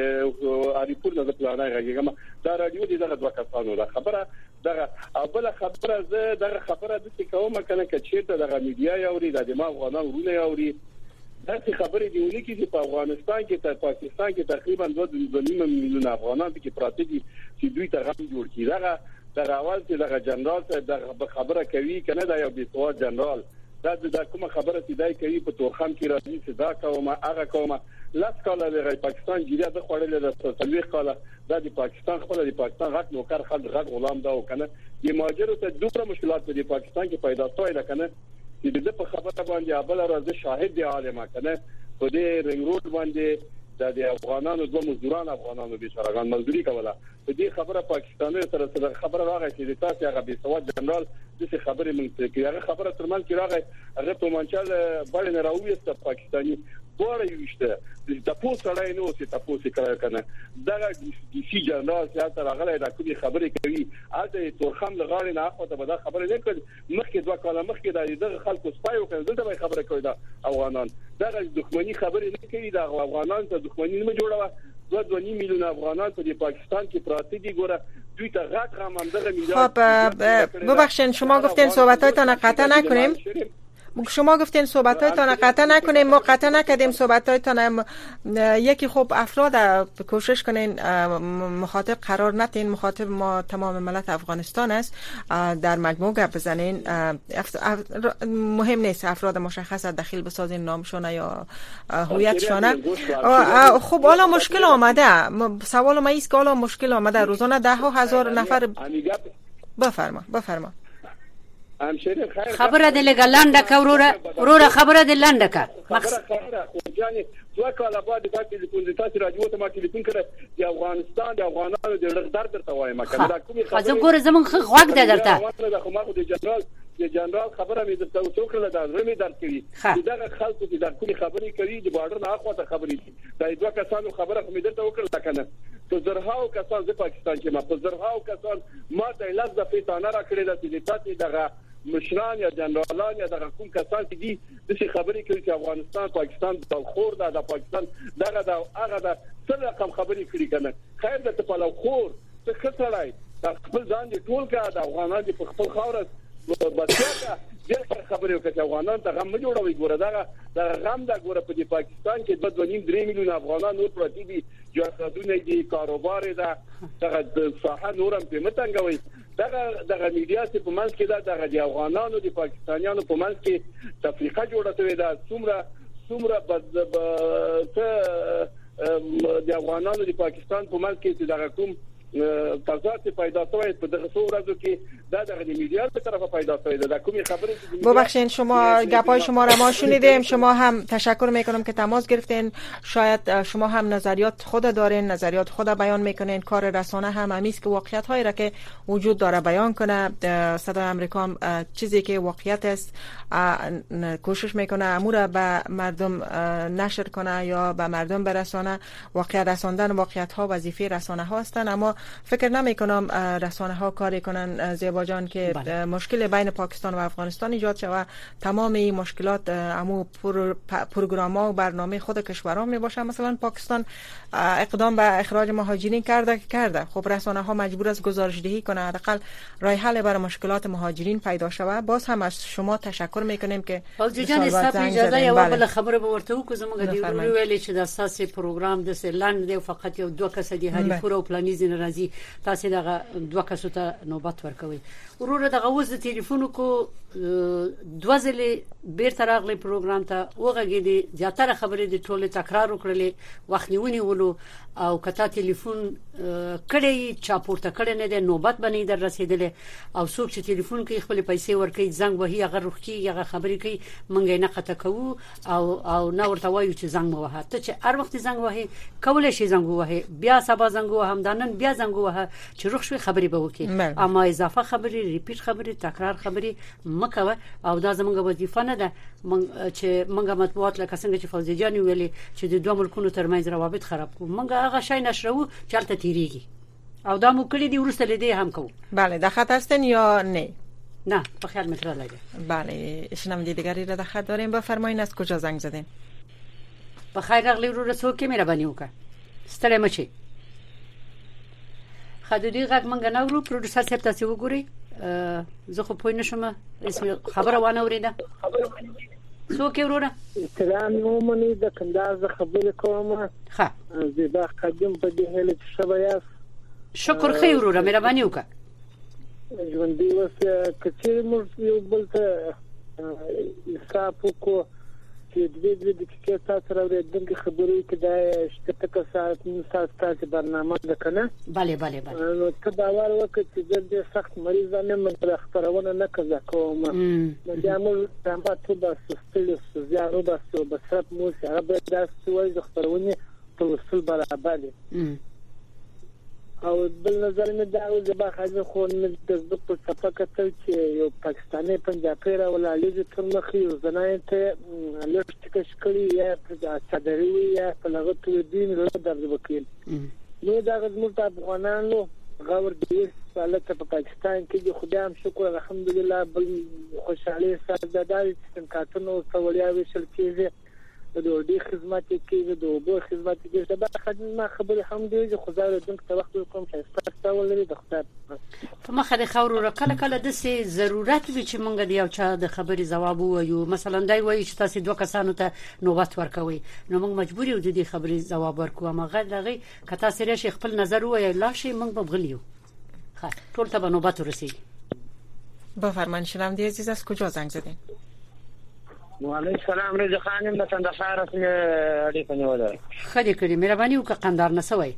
اریپور نه پلانای راګیږم دا رادیو دي دغه دوه کسانو دا خبره دغه اول خبره زه دغه خبره د څه کومه کنه چې چیرته دغه میډیا یوري د دماغ غوانه ورونه یوري دا څه خبرې دیونه کې په افغانستان کې تر پاکستان کې تقریبا دوه میلیون افغانان کې پراته دي چې دوی ته غم جوړ کړي دغه دغه اول چې دغه جنرال ته خبره کوي کنه دا یو بیسواد جنرال دا د کومه خبره چې دای کوي په تورخم کې راځي چې دا کومه هغه کومه لاس کاله د پاکستان جریه د خړلې د تلويخ کاله د پاکستان خپل د پاکستان غټ نوکر خلک غټ غلام دا وکنه د ماجرو ته دوه مشکلات په پاکستان کې پیدا شوي ده کنه چې د په خبره باندې ابل راځي شاهد دی عالمه کنه په دې رنګ روډ باندې د افغانانو دوه مزدوران افغانانو بیچارهګان مزدوري کوله په دې خبره پاکستاني سره سره خبره راغی چې تاسو هغه بیسواد جنرال د خبرې مونږ کې هغه خبره ترمن کې راغی هغه په منچل باندې نه راوېست پاکستاني ګوره یوشته د تاسو سره نو چې تاسو کړه کنه دا د سی جنرال چې تر هغه د کومې خبرې کوي اته تورخم لغړې نه اخو ته به خبرې نه کړ مخکې دوه کاله مخکې د خلکو سپایو کړه دلته خبره کوي دا افغانان دا د دښمنی خبرې نه کوي دا افغانان ته دښمنی نه جوړه دوه دوه میلیون افغانان په پاکستان کې پراته دي ګوره دوی ته غټ غم هم دغه میلیون. خب ببخشید شما گفتین صحبتاتون قطع نکنیم. شما گفتین صحبتاتون قطع نکنیم، ما قطع نکردیم صحبتاتون. یکی خب افراد کوشش کنین مخاطب قرار ندین، مخاطب ما تمام ملت افغانستان است، در مجموع گپ بزنین. مهم نیست افراد مشخص داخل بسازین نامشون یا هویتشون. خب حالا مشکل آمده، سوال ما ایست که حالا مشکل آمده روزانه ده ها هزار نفر. بفرما بفرما خبره د لګلانډه کوروره ورور خبره د لانډه کا مقصد یعنی دوه کاله بعد د تلیفون د تاسو راډیو ته ما ټلیفون کړ د افغانستان د افغانانو د لغدر درته وایم کنه دا کومه خبره خو ګوره زمون غوږ ده درته دا خو ما د جنرال د جنرال خبره مې درته وکړه دا رمي درته کړي دا خلکو د کومې خبرې کوي د بارډر نه اخوا ته خبرې دا دوه کسانو خبره مې درته وکړه کنه په زرهاو کسان د پاکستان کې ما په زرهاو کسان ما ته لږ د فیتانه را کړی د چې تاسو دغه مشران یا جنرالان یا دغه کوم کسان چې دي د څه خبرې کوي چې افغانستان پاکستان د خور د پاکستان دغه د هغه د څه رقم خبرې کړي کنه خیر د په لو خور څه خسرای د خپل ځان دي ټول کا د افغانانو په خپل خاور بچا ډېر خبرې وکړي افغانان ته غم جوړوي ګوره دا د غم د ګوره په پاکستان کې د دوه درې میلیون افغانان نور پراتی دي جاسادونه دي کاروبار ده دغه صحه نورم په متنګوي دغه دغه میډیا چې په منځ کې دا دغه د افغانانو د پاکستانیانو په منځ کې تفریقه جوړه شوې ده څومره څومره د افغانانو د پاکستان په منځ کې چې دغه کوم تضاد پیدا شوی په دغه ورځو کې دا دغه میډیا به طرفه پیدا شوی ده کومي خبرې ببخشید شما گپای شما را ما شنیدیم شما هم تشکر میکنم که تماس گرفتین شاید شما هم نظریات خود دارین نظریات خود بیان میکنین کار رسانه هم همیست که واقعیت هایی را که وجود داره بیان کنه صدای امریکا چیزی که واقعیت است کوشش میکنه امور به مردم نشر کنه یا به مردم برسانه واقعیت رساندن واقعیت ها وظیفه رسانه ها هستند اما فکر نمی کنم رسانه ها کاری کنن زیبا جان که بله. مشکل بین پاکستان و افغانستان ایجاد شود تمام این مشکلات امو پر پروگرام ها و برنامه خود کشورها می باشه مثلا پاکستان اقدام به اخراج مهاجرین کرده کرده خب رسانه ها مجبور است گزارشدهی کنه حداقل راه حل برای مشکلات مهاجرین پیدا شود باز هم از شما تشکر میکنیم که حاجی جان استاد اجازه یو بل خبره به ورته کو زموږ دی ویلې چې د اساسي پروګرام د سلاند دی فقط یو دوه کس دي هري پورو پلانیزین راځي تاسو دغه دوه کسو ته نوبت ورکوي ورور دغه وز د ټلیفون کو دوه ځلې بیرته راغلی پروګرام ته وګړي زیاتره خبرې د ټوله تکرار وکړلې وخت نیونی ولو او کته ټلیفون کړي چا پورته کړي نه د نوبت باندې در رسیدلې او څوک چې ټلیفون کوي خپل پیسې ورکړي زنګ وهي هغه روخي هغه خبرې کوي مونږ نه قطه کوو او او نو ورته وایو چې زنګ وهه ته چې هر وخت زنګ وهي کولای شي زنګ وهه بیا سبا زنګ وهه همدانن بیا زنګ وهه چې روخ شوي خبرې به وکړي اما اضافه خبرې ریپیټ خبرې تکرار خبرې مکوه او دا زمونږ وظیفه نه ده چې مونږ مطبوعات لکه څنګه چې فوزي جان ویلي چې د دوه ملکونو ترمنځ روابط خراب کو مونږ هغه شای نشرو چلته تیریږي او دا مو کړی دی ورسته لیدې هم کو بله در خط هستین یا نه نه په خیال متر لګه بله شنونده دیگری را در خط داریم بفرمایید از کجا زنگ زدین په خیر راغلی ورو رسو کې مهرباني وکړه ستړی مچي خدودي غږ مونږ نه ورو پروډوسر صاحب تاسو وګورئ زه خو پوه نشم اسم خبره وانه اوریده څوک وروره سلام نومني د کندهار ز خبرې کوم ښه زیبا قدم په دې هله چې شبیا شکر خیر وروره مهرباني وکړه ژوندۍ وسه کچې موږ یو بل ته حساب وکړو چې د دې د دقیقې تاسو راوړل خبرې کې دا شته که ساعت نو ساعت تاسو برنامه ده کنه bale bale bale نو ته دا وایو چې د سخت مریض نه مې خبرونه نه کوي کوم نو دا موږ تاسو ته د سستلو زیارو د بسرت مو سره به دا سوي د خبرونه په وصول برابر دي او بل نظر مې دا و چې باخذ خو د دکتور صفقه ته چې یو پاکستاني پنجابي را ولالي تر مخې زنای ته لږ تکشکړي یا په صدري یا په لغت دین له درځ وکیل نو دا غوښمن ته افغانانو غور دې حالت په پاکستان کې د خدای هم شکر الحمدلله بل خوشاله سره د دې څنګه سوالیا وشل کېږي د دوی خدمت کوي د دوی خدمت کوي دا خدمت خبرې هم دي خو زه د دې وخت کوم چې تاسو ولري د خدای په مخه د خورو را کله کله د سي ضرورت وي چې مونږ د یو چا د خبرې جواب وایو مثلا دای وایي چې تاسو دوه کسانو ته نوبت ورکوي نو موږ مجبور یو د دې خبرې جواب ورکوو مګر دغه کته سره شي خپل نظر وایي لا شي موږ به غلیو ښه ټول ته نوبت ورسیږي بفرمایئ شنونده عزیز از کجا زنگ زدین وعلیکم السلام رضا خانم د کندهار اسمه اړیکه نیولای خدای کړي مهرباني وکړه قندار نه سوي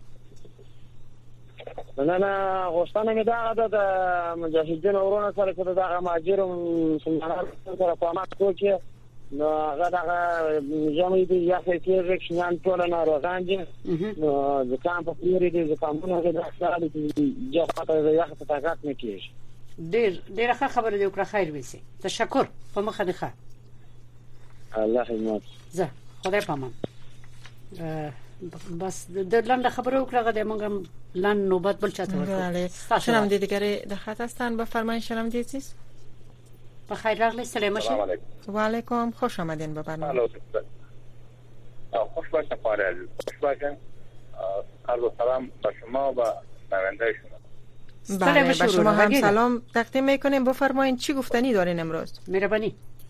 نه نه غوښتنه مې دا د مجاهدین اورونه سره کړه د ماجر مسلمانانو سره قامت کوي نو هغه دا جامې دي یا چې رښتینان ټول نه راغانځي نو ځکه په پیری دي ځکه موږ د اصل دي جهته یا ته طاقت نه کیږي ډیر ډیره خبره دی وکړه خیر وسی تشکر په مخه نه الله خدمت زه خدای پامان بس د لاندې خبرو کړه د موږ لاندې نوبت بل چاته ورکړو. شنونده دیگری در خط هستن، بفرمایید شنونده عزیز. بخیر راغلی، سلام باشید. و علیکم، خوش آمدین به برنامه. خوش باشین فعال عزیز، خوش باشین. عرض سلام به شما و شنونده شما. بله به شما هم سلام تقدیم میکنیم. بفرمایید چی گفتنی دارین امروز؟ مهربانی.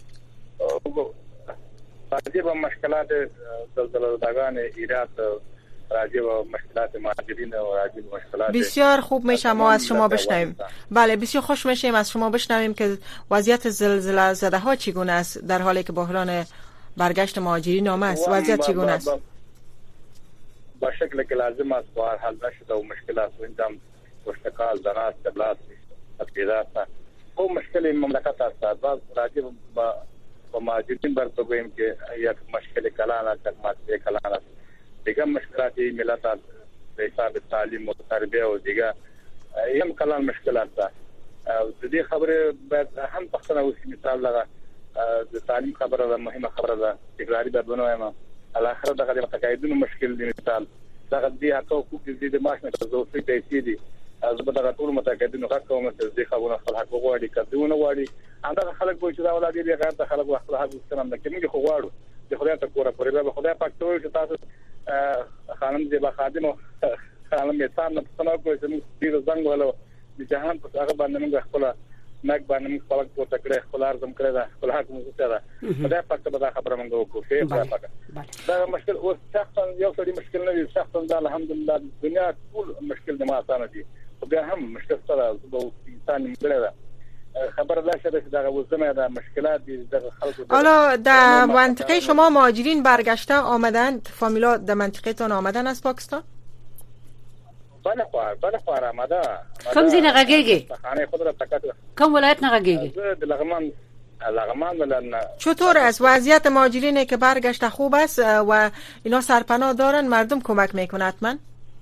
راجع به مشکلات زلزله زدگان ایران، راجع به مشکلات مهاجرین و راجع به مشکلات بسیار خوب میشه ما از شما بشنویم. بله بسیار خوش میشیم از شما بشنویم که وضعیت زلزله زده ها چگونه است در حالی که بحران برگشت مهاجرین آمده است. وضعیت چگونه است؟ به شکل که لازم است و هر حل نشده و مشکلات و اندام مشتقال دناس تبلاس پیدا است. او مشکل مملکت است. بعض راجع به و مهاجرین بر تو گویم که یک مشکل کلان است، یک کلان است. دیگه مشکلات ملت به حساب تعلیم و تربیه و دیگه هم کلان مشکل است. د دې خبره باید هم پښتنه اوسې مثال لگا د تعلیم خبره ده، مهمه خبره ده، تکراری به بنوایم الاخر دغه د تقاعدونو مشکل دی، مثال دغه دې حقوق دې د معاش نه تاسو ته پیسې دي از به دغه ټول متقاعدونو حق کوم چې دې خبرونه خپل حق وغواړي، کډونه غواړي انده خلک وایي چې دا ولادي دې غیر ته خلک خپل حق وستنم نه کوي، خو غواړو چې خدای ته کوره پرې به خدای پاک ته چې تاسو خانم دې با خادم خانم یې تام نه څنګه کوي چې موږ دې زنګ ولو د جهان په هغه باندې موږ خپل نک باندې موږ خپل کو تکړه خپل ارزم کړی دا خپل حق موږ سره خدای پاک ته دا خبره موږ وکړو چې خدای پاک دا مشکل او شخصا یو څه مشکل نه دی، شخصا دا الحمدلله دنیا ټول مشکل د ما اسانه دي، خو بیا هم مشکل سره د انسان مګړه خبر دا شده که در وزمه در مشکلات در خلق. حالا در منطقه شما مهاجرین برگشته آمدن، فامیلا در منطقه تان آمدن از پاکستان؟ بله خواه بله خواه آمده. کم زی نغاگیگی؟ خانه خود را تکت. کم ولایت نغاگیگی؟ لغمان لغمان ولن. چطور است وضعیت مهاجرینه که برگشته خوب است و اینا سرپناه دارن، مردم کمک میکنه حتما؟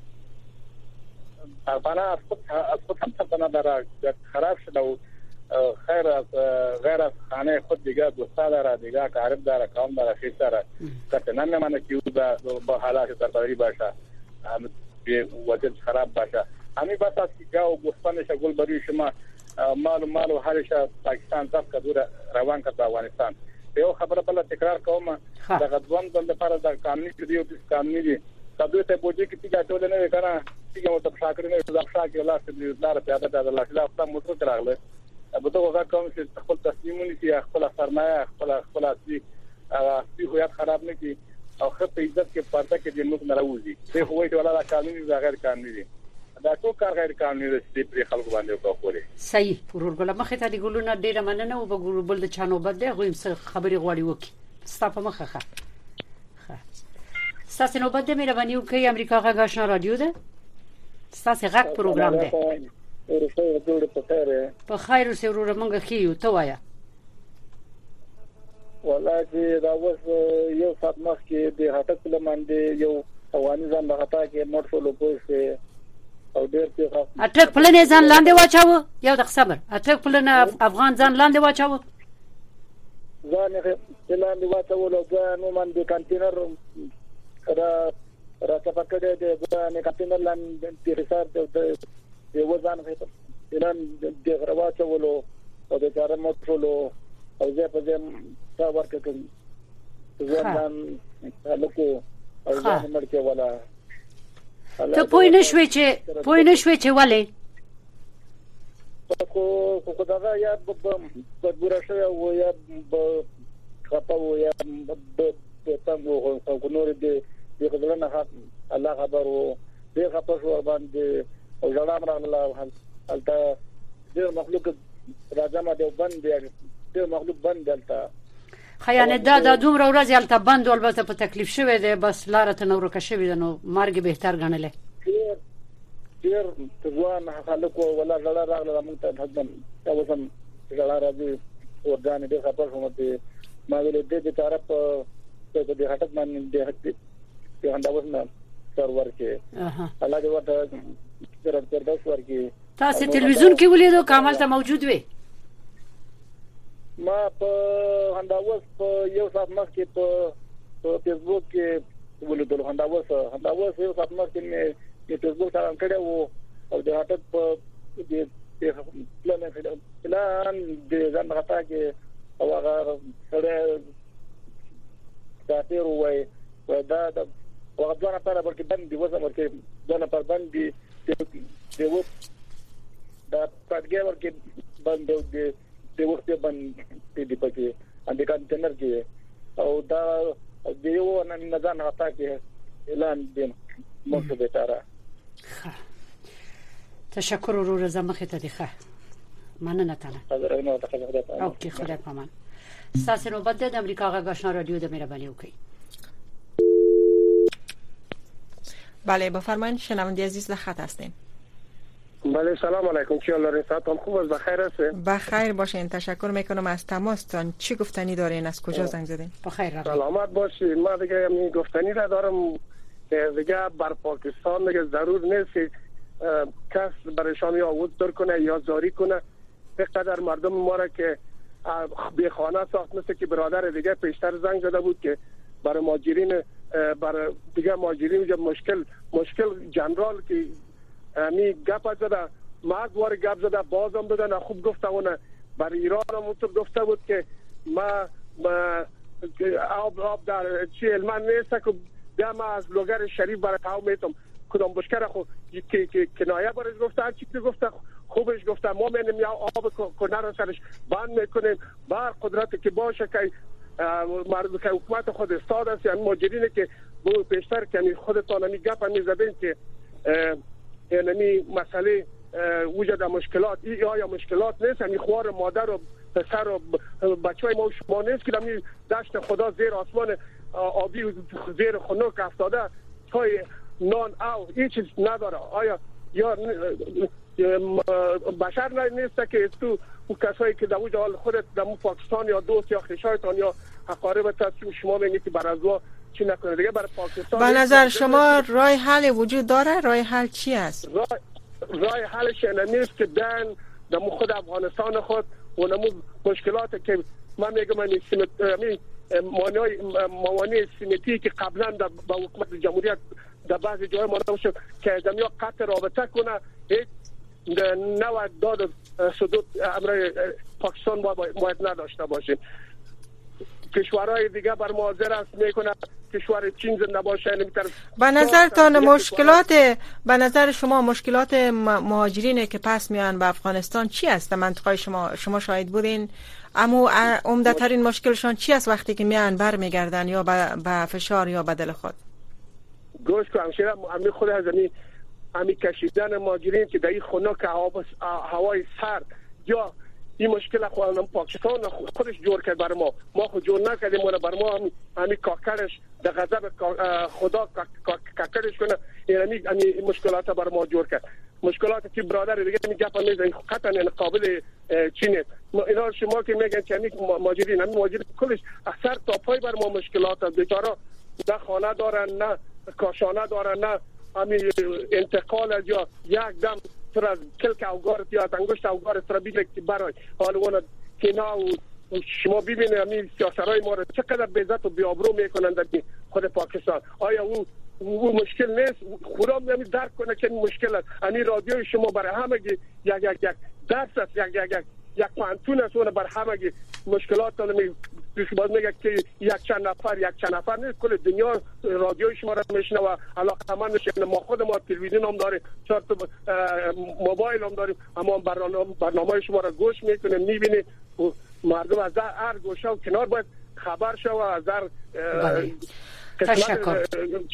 سرپناه از خود از خود هم سرپناه داره، خراب شده و خیر از غیر از خانه خود دیگه دوستا داره، دیگه قارب داره، قوم داره، خیش داره، کسی نمیمانه که او با حالات درباری باشه، وضعیت خراب باشه. همین بس است که گاو گوسفندش گل بری شما مال و مال و حالش پاکستان دست که دور روان کرد افغانستان. یو خبره بلا تکرار کوم دغه ځوان بل لپاره د قانوني دی او د قانوني دی تاسو ته بوجي کې چې ټول نه وکنه چې مو ته شاکر نه د شاکر الله ستاسو لپاره پیاده د الله تعالی خپل موټر کراغله به تو وګا کوم چې خپل تصمیمونه چې خپل سرمایه خپل خپل اصلي اصلي هویت خراب نه کی او خپل عزت کې پرده کې د موږ نه راوځي ته هوی ته ولا قانوني یا غیر قانوني دي دا ټول کار غیر قانوني دي چې خلکو باندې وکړي. صحیح ورورګل مخه ته دی ګلونه ډیره مننه او به بل د چانو بده غویم څه خبري غواړي وکي ستاسو مخه ښه ښه ستاسو نو بده مې روانیو کې امریکا غا غاښنا رادیو ده ستاسو غږ پروګرام ده ورسره جوړ په خیره په خیر اوسه ورور مونږ کیو ته وایا ولادي دا اوس یو سات مخکې د هټک لمنډه یو افغاني ځان د هټا کې موټ شو لوپوسه او ډېر څه اټک پلن ځان لاندې واچاو یو د صبر اټک پلن افغان ځان لاندې واچاو ځان یې لاندې واچاو لو ځانو من د کانټینر را راځه پکړه د ځان کانټینر لاندې د حساب د یو ځان په اعلان د غرواچولو او د چارم موټولو او زه په دې تا ورکه کوم ځان هلکو او ځان مرکه ولا ته پوه نه شوې چې پوه نه شوې چې ولې کو کو دا یا په ګورشه او یا په خپاو یا په تاسو کو نور دې دې کډلنه الله خبرو دې خپاو باندې او جلام راغله حالته ډېر مخلوق راځم دی بند دی ډېر مخلوق بند دلته خیانه دا د دومره ورځې البته بند البته په تکلیف شوی دی بس لاره ته نو ورکه شوی دی نو مرګ بهتر ګڼلې ډېر ډېر ځوان خلک ولا غلا راغله موږ ته حدن اوس هم غلا راځي ورځان دې خبر هم ته ما ویل دې دې طرف په دې هټک باندې دې هټک په هنداوس نه سرور کې الله دې ورته درته درس ورکی تاسو تلویزیون کې ولیدو کامل ته موجود وي ما په هنداوس په یو سات مخکې په فیسبوک کې ولودل هنداوس هنداوس یو خدمت کې می فیسبوک ته کړه وو او د هټ په دې پلان پلان د ځان غتا کې او هغه سره تاسو وای دا د وغدوانه پر ورکې باندې وځه ورکې دونه پر باندې د و دا پټګي ورکې باندې د د وخت باندې د پکې اندې کنټینر کې او دا د یو نه ځان غتا کې اعلان دي مخه به تاره تشکر ورور زمخه ته ښه مننه تعالی حاضرینه ته خدای اوکې خدای پامان ساسه نو بده د امریکا غا آشنا رادیو د مهرباني وکي بله بفرمایید شنونده عزیز در خط هستین. بله سلام علیکم چی الله رساتون خوب است بخیر هستین؟ بخیر باشین تشکر میکنم از تماستان. چی گفتنی دارین از کجا زنگ زدین؟ بخیر سلامت باشین. ما دیگه همین گفتنی را دارم دیگه بر پاکستان دیگه ضرور نیست کس برایشان یا عود در کنه یا زاری کنه. بقدر مردم ما را که به خانه ساخت مثل که برادر دیگه پیشتر زنگ زده بود که برای ماجرین برای دیگه ماجرین جب مشکل مشکل جنرال که می گپ زده مغوار گپ زده بازم دادن خوب گفته اونه برای ایران هم اونطور گفته بود که ما, ما آب آب در چی علمان نیسته که بیا ما از لوگر شریف برای قوم میتم کدام بشکر خو که کنایه برش گفته هر چی که گفته خوبش گفته ما مینیم یا آب کنر سرش بند میکنیم بر قدرت که باشه که مرد که حکومت خود استاد است یعنی ماجرینه که بو پیشتر که خودتان همی گپ همی زدین که یعنی مسئله وجود مشکلات ای آیا مشکلات نیست همی خوار مادر و پسر و بچه های ما و شما نیست که همی دشت خدا زیر آسمان آبی و زیر خنک افتاده تای نان او این چیز نداره آیا یا بشر نیست که تو او کسایی که در اوج حال خودت در پاکستان یا دوست یا خشایتان یا اقاربت هست شما میگید که بر از وا چی نکنه دیگه برای پاکستان به نظر شما راه حل وجود داره؟ راه حل چی است؟ راه راه حلش نیست که دن در خود افغانستان خود و نمو مشکلات که من میگم من می موانع موانع سیمتی که قبلا در با حکومت جمهوریت در بعضی جای ما شد که دنیا قطع رابطه کنه نوع داد صدود امر پاکستان باید نداشته باشیم. کشورهای دیگه بر معاذر است میکنه کشور چین زنده باشه نمیتونه. به نظرتان مشکلات به نظر شما مشکلات مهاجرینه که پس میان به افغانستان چی است؟ منطقه شما شما شاهد بودین اما عمده ترین مشکلشان چی است وقتی که میان برمیگردن یا به فشار یا به دل خود؟ گوش کو همشیره امی خود از امی امی کشیدن مهاجرین که در این خنک هوای سرد یا این مشکل خودم پاکستان خودش جور کرد بر ما ما خود جور نکردیم ولی بر ما هم همین کاکرش در غضب خدا کاکرش کنه یعنی همین مشکلات بر ما جور کرد مشکلاتی که برادر دیگه میگه میزنه قطعا قابل چینه اینا شما که میگن که همین مهاجرین همین مهاجرین کلش اثر تا پای بر ما مشکلات بیچاره نه خانه دارن نه کاشانه دارن نه همین انتقال یا یک دم تر از کلک اوگار یا انگشت اوگار تر بیگه که برای حال اون که نا و شما ببینید همین سیاست‌های ما رو چقدر به عزت و بی‌آبرو میکنن در خود پاکستان آیا او او مشکل نیست خدا همین درک کنه که مشکل است همین رادیوی شما برای همگی یک یک یک درس است یک یک یک یک پانتون است اون برای همگی مشکلات می باز میگه که یک چند نفر یک چند نفر نیست کل دنیا رادیوی شما را میشنه و علاقمند میشه ما خود ما تلویزیون هم داریم چهار تا موبایل هم داریم اما برنامه برنامه شما را گوش میکنیم میبینیم مردم از هر گوشه و کنار باید خبر شو و از هر تشکر.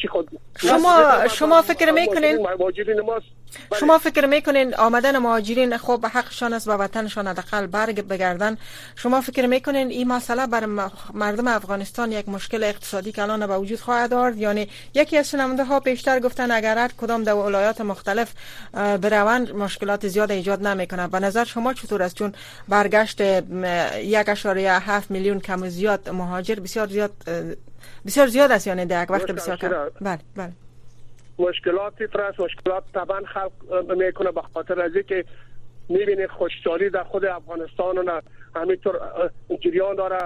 شما شما فکر میکنین شما فکر میکنین آمدن مهاجرین خب حقشان است به وطنشان حداقل برگ بگردن شما فکر میکنین این مسئله بر مردم افغانستان یک مشکل اقتصادی که الان به وجود خواهد آورد یعنی یکی از شنونده ها پیشتر گفتن اگر هر کدام در ولایات مختلف بروند مشکلات زیاد ایجاد نمیکنه به نظر شما چطور است چون برگشت یک اشاره هفت میلیون کم زیاد مهاجر بسیار زیاد بسیار زیاد است یعنی در یک وقت بسیار کم بله بله مشکلاتی تراس مشکلات طبعا خلق میکنه به خاطر از اینکه میبینید خوشحالی در خود افغانستان و همینطور جریان داره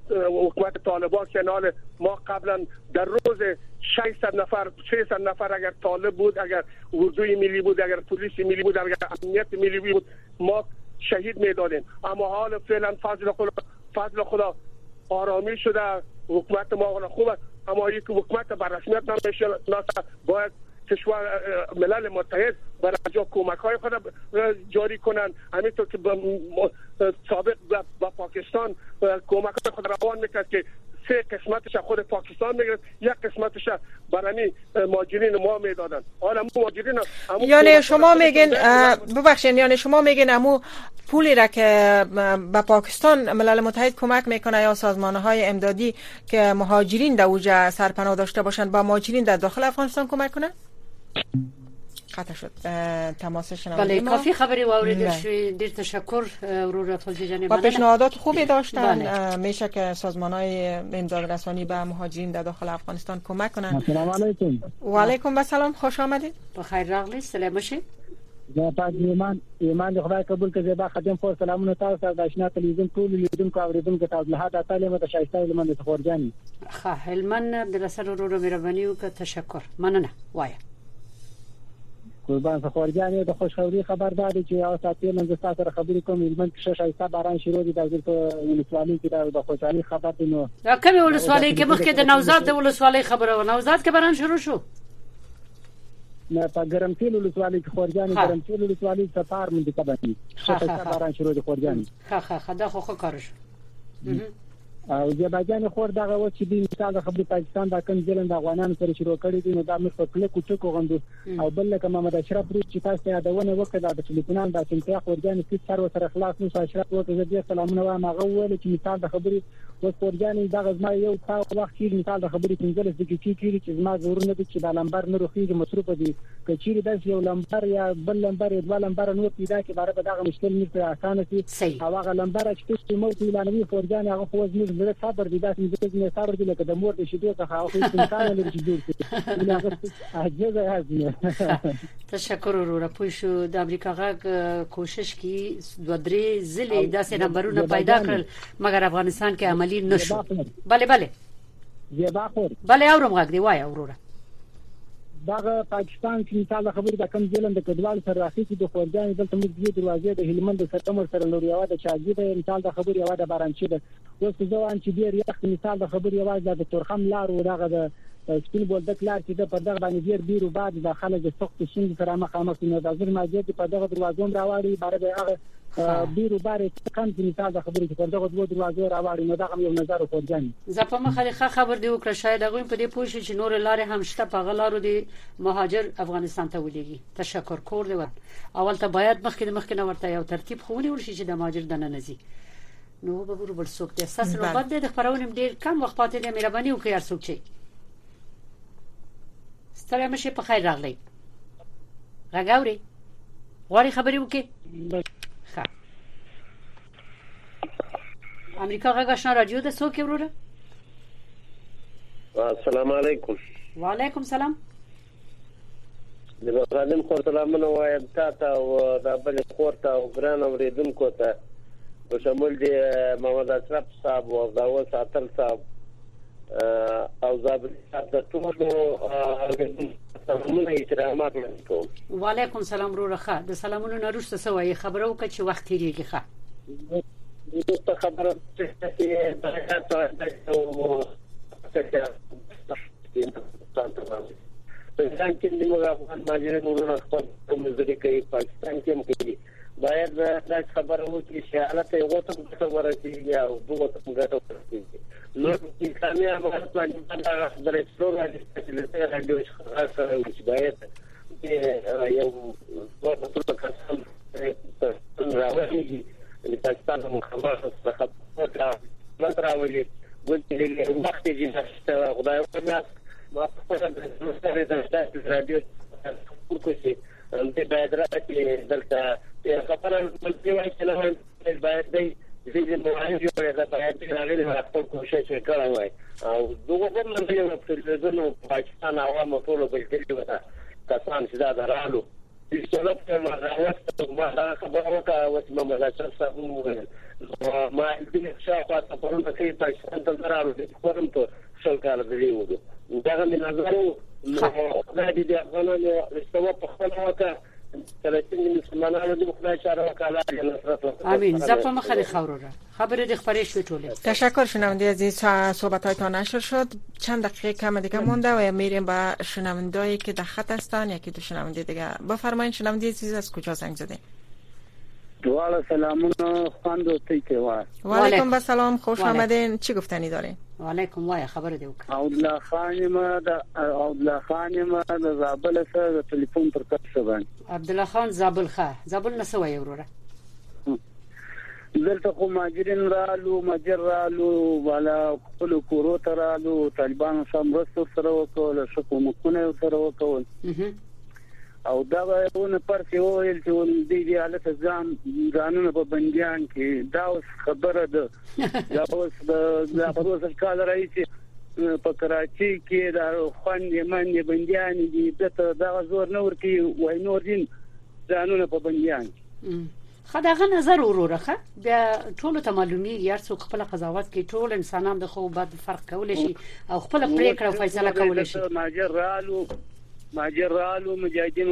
حکومت طالبان کنال ما قبلا در روز ششصد نفر سیصد نفر اگر طالب بود، اگر اردوی ملی بود، اگر پلیس ملی بود، اگر امنیت ملی بود، ما شهید میدادیم. اما حال فعلا فضل خدا فضل خدا آرامی شده، حکومت ما خوبه، اما یک حکومت بر رسمیت نمیشه. باید کشور ملل متحد برای جا کمک های خود جاری کنند، همینطور که سابق با پاکستان کمک های خود روان میکرد که سه قسمتش خود پاکستان میگرد، یک قسمتش برای مهاجرین ما میدادن. حالا مهاجرین یعنی شما میگین ببخشید، یعنی شما میگین امو پولی را که به پاکستان ملل متحد کمک میکنه یا سازمانهای امدادی که مهاجرین در اوجه سرپناه داشته باشند با مهاجرین در داخل افغانستان کمک کنه؟ قطع شد تماسش نمید. بله کافی خبری واردش شوی. دیر تشکر ورور فوزی جان. با پیشنهادات خوبی داشتن. میشه که سازمان‌های امداد رسانی به مهاجرین در داخل افغانستان کمک کنن. السلام علیکم. و علیکم السلام، خوش آمدید. بخیر راغلی، سلام باشید. زه پاک ایمان ایمان خدای قبول کړي. زه خدم فور سلامونه تاسو د آشنا تلویزیون ټول لیدونکو اوریدونکو ته له هدا تعلیم ته شایسته لمن خورجانی. ښه هلمن د رسل ورو مهرباني وکړه، تشکر مننه. وایه قربان خورجانی د خوشخبری خبر دادی چې او ساتي نن تاسو سره خبرې کوم. هلمند کې شایسته باران شروع دي د ولسوالۍ کې د خوشحالي خبر دی. نو دا کومه ولسوالۍ کې مخکې د نوزاد د ولسوالۍ خبره و. نوزاد کې باران شروع شو. نه په ګرمسیل ولسوالۍ کې خورجانی ګرمسیل ولسوالۍ سفار منطقه باندې شایسته باران شروع دي خورجانی. ها ها خدا خو خو کار شو. او ځباجان خور دغه و چې د مثال د خبري پاکستان د کم ځلن د افغانانو سره شروع کړی دي. نو دا مخ په کله کوچو غندو او بل لکه محمد اشرف روز چې تاسو یادونه وکړه د ټلیفونان د چنتیا خورجانی کې سر سره خلاص نو اشرف ورته دې سلامونه وایم. هغه ویل چې مثال د خبري و خورجانی دغه زما یو څاو وخت کې مثال د خبري پنځلس دقیقې کې چې زما ضرور نه دي چې د لمبر نه روخیږي مصروف دي. کچېری د یو لمبر یا بل لمبر یا دوه لمبر نو پیدا کې بار به دغه مشکل نه اسانه شي. او هغه لمبر چې تاسو مو اعلانوي خورجانی هغه خو زموږ زړه صبر دي داسې دې صبر دي لکه د مور د شیدو څخه او انسان لري چې جوړ شي. نه هغه هغه تشکر ورو پوه شو. د امریکا غاک کوشش کی دوه درې ځلې داسې نمبرونه پیدا کړل مګر افغانستان کې عملی نشو. بله بله زیباخور بله اورم غاک دی وای اورورا دغه پاکستان کې مثال خبرې د کم ځلند د کډوال سره راخي چې د خورجانی دلته موږ دې دروازې د هلمند د سپتمبر سره لوري د چاګي د مثال د خبرې یو د باران شي د اوس ځوان چې ډیر یخ مثال د خبرې یو د تورخم لار و دغه د سپین بولدک لار چې د په دغه باندې ډیر بیرو بعد د خلک د سخت شین سره مخامخ نه د ځر ماجد په دغه دروازو راوړي بار به هغه بیرو بار کم چې مثال د خبرې په دغه دوه دروازو راوړي. نو دغه یو نظر خورجانی زپه مخالفه خبر دی وکړه شاید هغه په دې پوښتنه چې نور لارې هم شته په غلارو دی مهاجر افغانستان ته ولېږي. تشکر کور دی ور اول ته باید مخکې مخکې نه ورته یو ترتیب خونی ورشي چې د مهاجر دنه نزي. نو به ورو بل څوک د اساس نو بعد د خبرونه ډیر کم وخت پاتې دی. مهرباني وکړئ هر څوک چې ستړي مشه په خیر راغلی راګاوري غواړي خبرې وکړي. ښه امریکا غاښنا رادیو د څوک وروره. السلام علیکم. وعلیکم سلام. د غالم خور سلامونه وایم تاسو او د بل خور ته او ګران اوریدونکو ته په شمول دي محمد اشرف صاحب او داوود ساتل صاحب او زابل د ټولو سلامونه احترامات کوم. وعلیکم سلام رو رخه د سلامونو نروشته سوې خبرو که چې وخت تیریږي. ښه دغه خبره چې تاسو ته پاکستان کې د افغان مهاجرینو ورونه خپل مزدوري کوي. پاکستان کې هم کوي. باید دا خبره وکړي چې حالت یو څه خبره کیږي او دوه څه ګټه کوي. نو اسلامي امارات باندې دا د رسول الله چې له راډیو څخه سره چې باید یو څه کسان راوړي د پاکستان مخابرات څخه خبره راوړي. ګوتې وخت یې نشته. خدای ورته ما په سره د راډیو کوشي د باید راځي دلته خبره ملي وایي چې له باید دی زیږ موایي جوړه ده. باید راغلي خپل کوشش وکړي وای او دغه کوم نه یو په تلویزیون پاکستان عوامو ټول په کې وتا کسان چې دا درالو چې څلور په راوست ما دا خبره وکړه او چې محمد اشرف صاحب وویل ما دې شاوخوا سفرونه کوي پاکستان ته راغلي خورم ته شل کال دی وو دا غو نظر خدای دې افغانانو استوا په خپل وکړه فلسطین مسلمانانو د خدای چاره وکړه. امین. زفه مخری خوروره خبر دې خبرې شو ټوله. تشکر شنونده عزیز، صحبت‌هایتان نشر شد. چند دقیقه کم دیگه مونده و میریم به شنونده‌ای که در خط هستن. یکی دو شنونده دیگه. بفرمایید شنونده عزیز از کجا زنگ زده؟ دوال سلامونه خواندو تیکه وای. و علیکم السلام، خوش آمدین. چی گفتنی دارین؟ و علیکم وای خبر دی وک. عبدالله خان ما د عبدالله خان ما د زابل سره ټلیفون پر کټ شوان. عبدالله خان زابل ښه زابل نه سوي وروره. دلته خو ماجرین رالو ماجر رالو والا خپل کورو ته رالو طالبان سم رسو سره وکول شکو مکونه سره وکول او دا ونه پرته ویل چې ول دې حالت ځان ځانونه په بنديان کې دا اوس خبره ده دا اوس د خبرو کال راځي په کراچي کې دا خوان یمن بنديان دي ته دا زور نور کې وای نور دین ځانونه په بنديان خداغه نظر وروره بیا ټول ته معلومي یار څوک خپل قضاوت کې ټول انسانان د خو بعد فرق کول شي او خپل پریکړه او فیصله کول شي. ماجر رالو ماجر رالو مجاهدین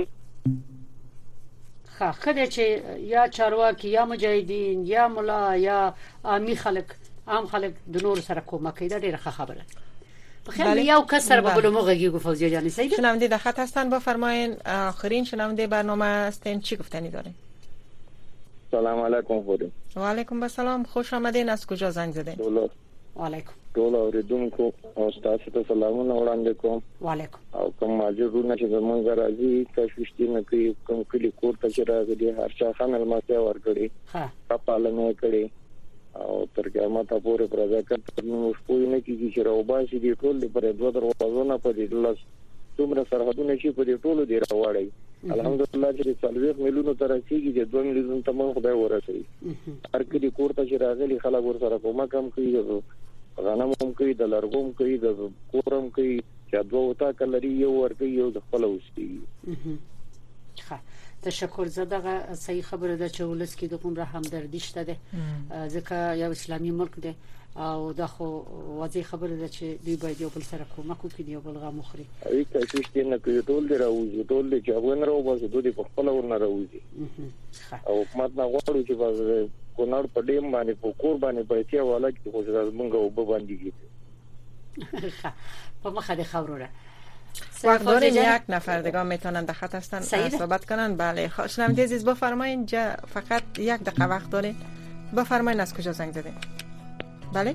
خا خدای چې یا چارواکي یا مجاهدین یا مولا یا عامي خلک عام خلک د نور سره کومه کوي دا ډیره خبره. بخیر یو کسر به بلومغه گفت فوزیه جانی سید. شنونده در خط هستن بفرمایین. آخرین شنونده برنامه هستین، چی گفتنی دارین؟ سلام علیکم خودم. و علیکم السلام، خوش آمدین. از کجا زنگ زدین؟ دولت. و علیکم. ټول اوریدونکو او تاسو ته سلامونه وړاندې کوم. و علیکم. او کوم ماجرونه چې زمونږ راځي تشویش دي نه کوي، کوم کلی کور ته چې راغلي هر چا خامل ماته ورکړي ها په پالنه کړي او تر قیامت پورې پرځکه نو شپې نه کیږي چې راوباسي دي ټول پر دوه دروازونه په دې لاس څومره سرحدونه شي په دې ټولو دی راوړی. الحمدلله چې څلوېښت میلیونو تر رسیدي چې دوه میلیون ته مونږ خدای ورسوي. هر کلی کور ته چې راغلي خلک ور سره کومه کم کوي، غنم هم کوي، د لرګوم کوي، د کورم کوي، چې دوه وتا کلري یو ورته یو د خپل وستي. ښه تشکر. زداغه صحیح خبره ده چې ولس کې د کومره همدردی شته ده ځکه یو اسلامي ملک ده او دا خو واضح خبره ده چې دوی باید یو بل سره کومک وکړي یو بل غو مخري. ای تاسو چې نه کوي ټول دی راوځي ټول دی چې هغه نه راوځي دوی په خپل ور نه راوځي. او حکومت نه غواړي چې باز کونړ په ډیم باندې په کور باندې پېچې والا کې خو ځل مونږ وب باندې کیږي. په مخه د خوروره وقت داریم یک نفر دیگه میتونن در خط هستن صحبت کنن. بله شنونده عزیز بفرمایید جا فقط یک دقیقه وقت دارین. بفرمایید از کجا زنگ زدین؟ بله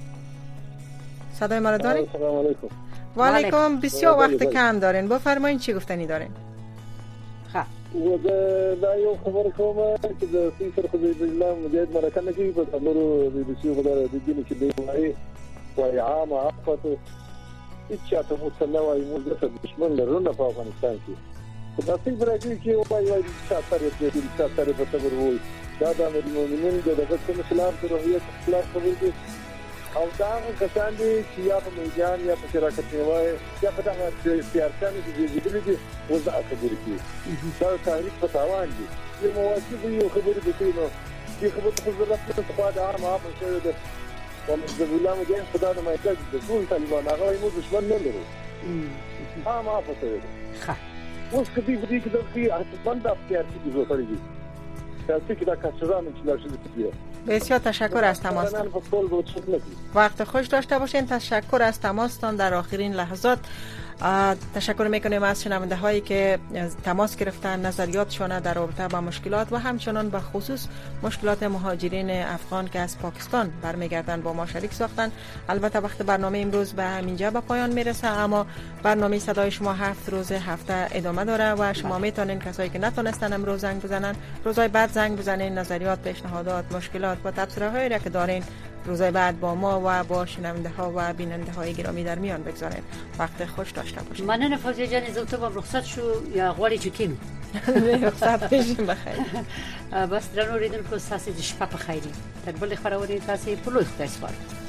صدای ما رو دارین؟ سلام علیکم. و علیکم. بسیار وقت کم دارین، بفرمایید چی گفتنی دارین؟ ها و دا یو خبر کومه چې د سیسر خدای بالله مجاهد مرکه نه کوي په امرو د دې خدای د دې چې دی وایي وایي عام عفته چې تاسو مو سلام وايي موږ د دشمن لرونه په افغانستان کې خدای څنګه راځي چې وایي وایي چې تاسو یې دې تاسو په تبر وایي دا د مومنین د دغه خلاف د روحیت خلاف خبرې دي او دا کسان دي چې یا په میدان یا په شراکت نیوي یا په دغه سیاستانو کې دي دي وضع خبرې دي دا تاریخ په تاوان دي چې مواجهه یو خبرې دي نو چې خبرې په ضرورت په خاطر عام عام شوی ده ومن ذبولام جاين خدانا ما يحتاج دخول طالبان هغه يموت دشمن نه لري. ها ما فته ښه اوس کدي بدي کده في بند اختیار کی ضروري دي تاسو کدا کاڅران چې لاشي دي. بسیار تشکر از تماس. وقت خوش داشته باشین. تشکر از تماستان در آخرین لحظات. تشکر میکنیم از شنونده هایی که تماس گرفتن نظریاتشان در رابطه با مشکلات و همچنان به خصوص مشکلات مهاجرین افغان که از پاکستان برمیگردن با ما شریک ساختن. البته وقت برنامه امروز به همینجا به پایان میرسه، اما برنامه صدای شما هفت روز هفته ادامه داره و شما میتونین کسایی که نتونستن امروز زنگ بزنن روزهای بعد زنگ بزنین، نظریات، پیشنهادات، مشکلات و تبصره‌هایی را که دارین روزهای بعد با ما و با شنونده ها و بیننده های گرامی در میان بگذارین. وقت خوش داشته باشین. مننه فوزیه جان. زوتو با رخصت شو یا غواړي چې کینو رخصت بشین بخیر. بس درنو ریدل کو ساسې د شپه په خیری تر بل خبرونه تاسو په لوی خدای سپارم.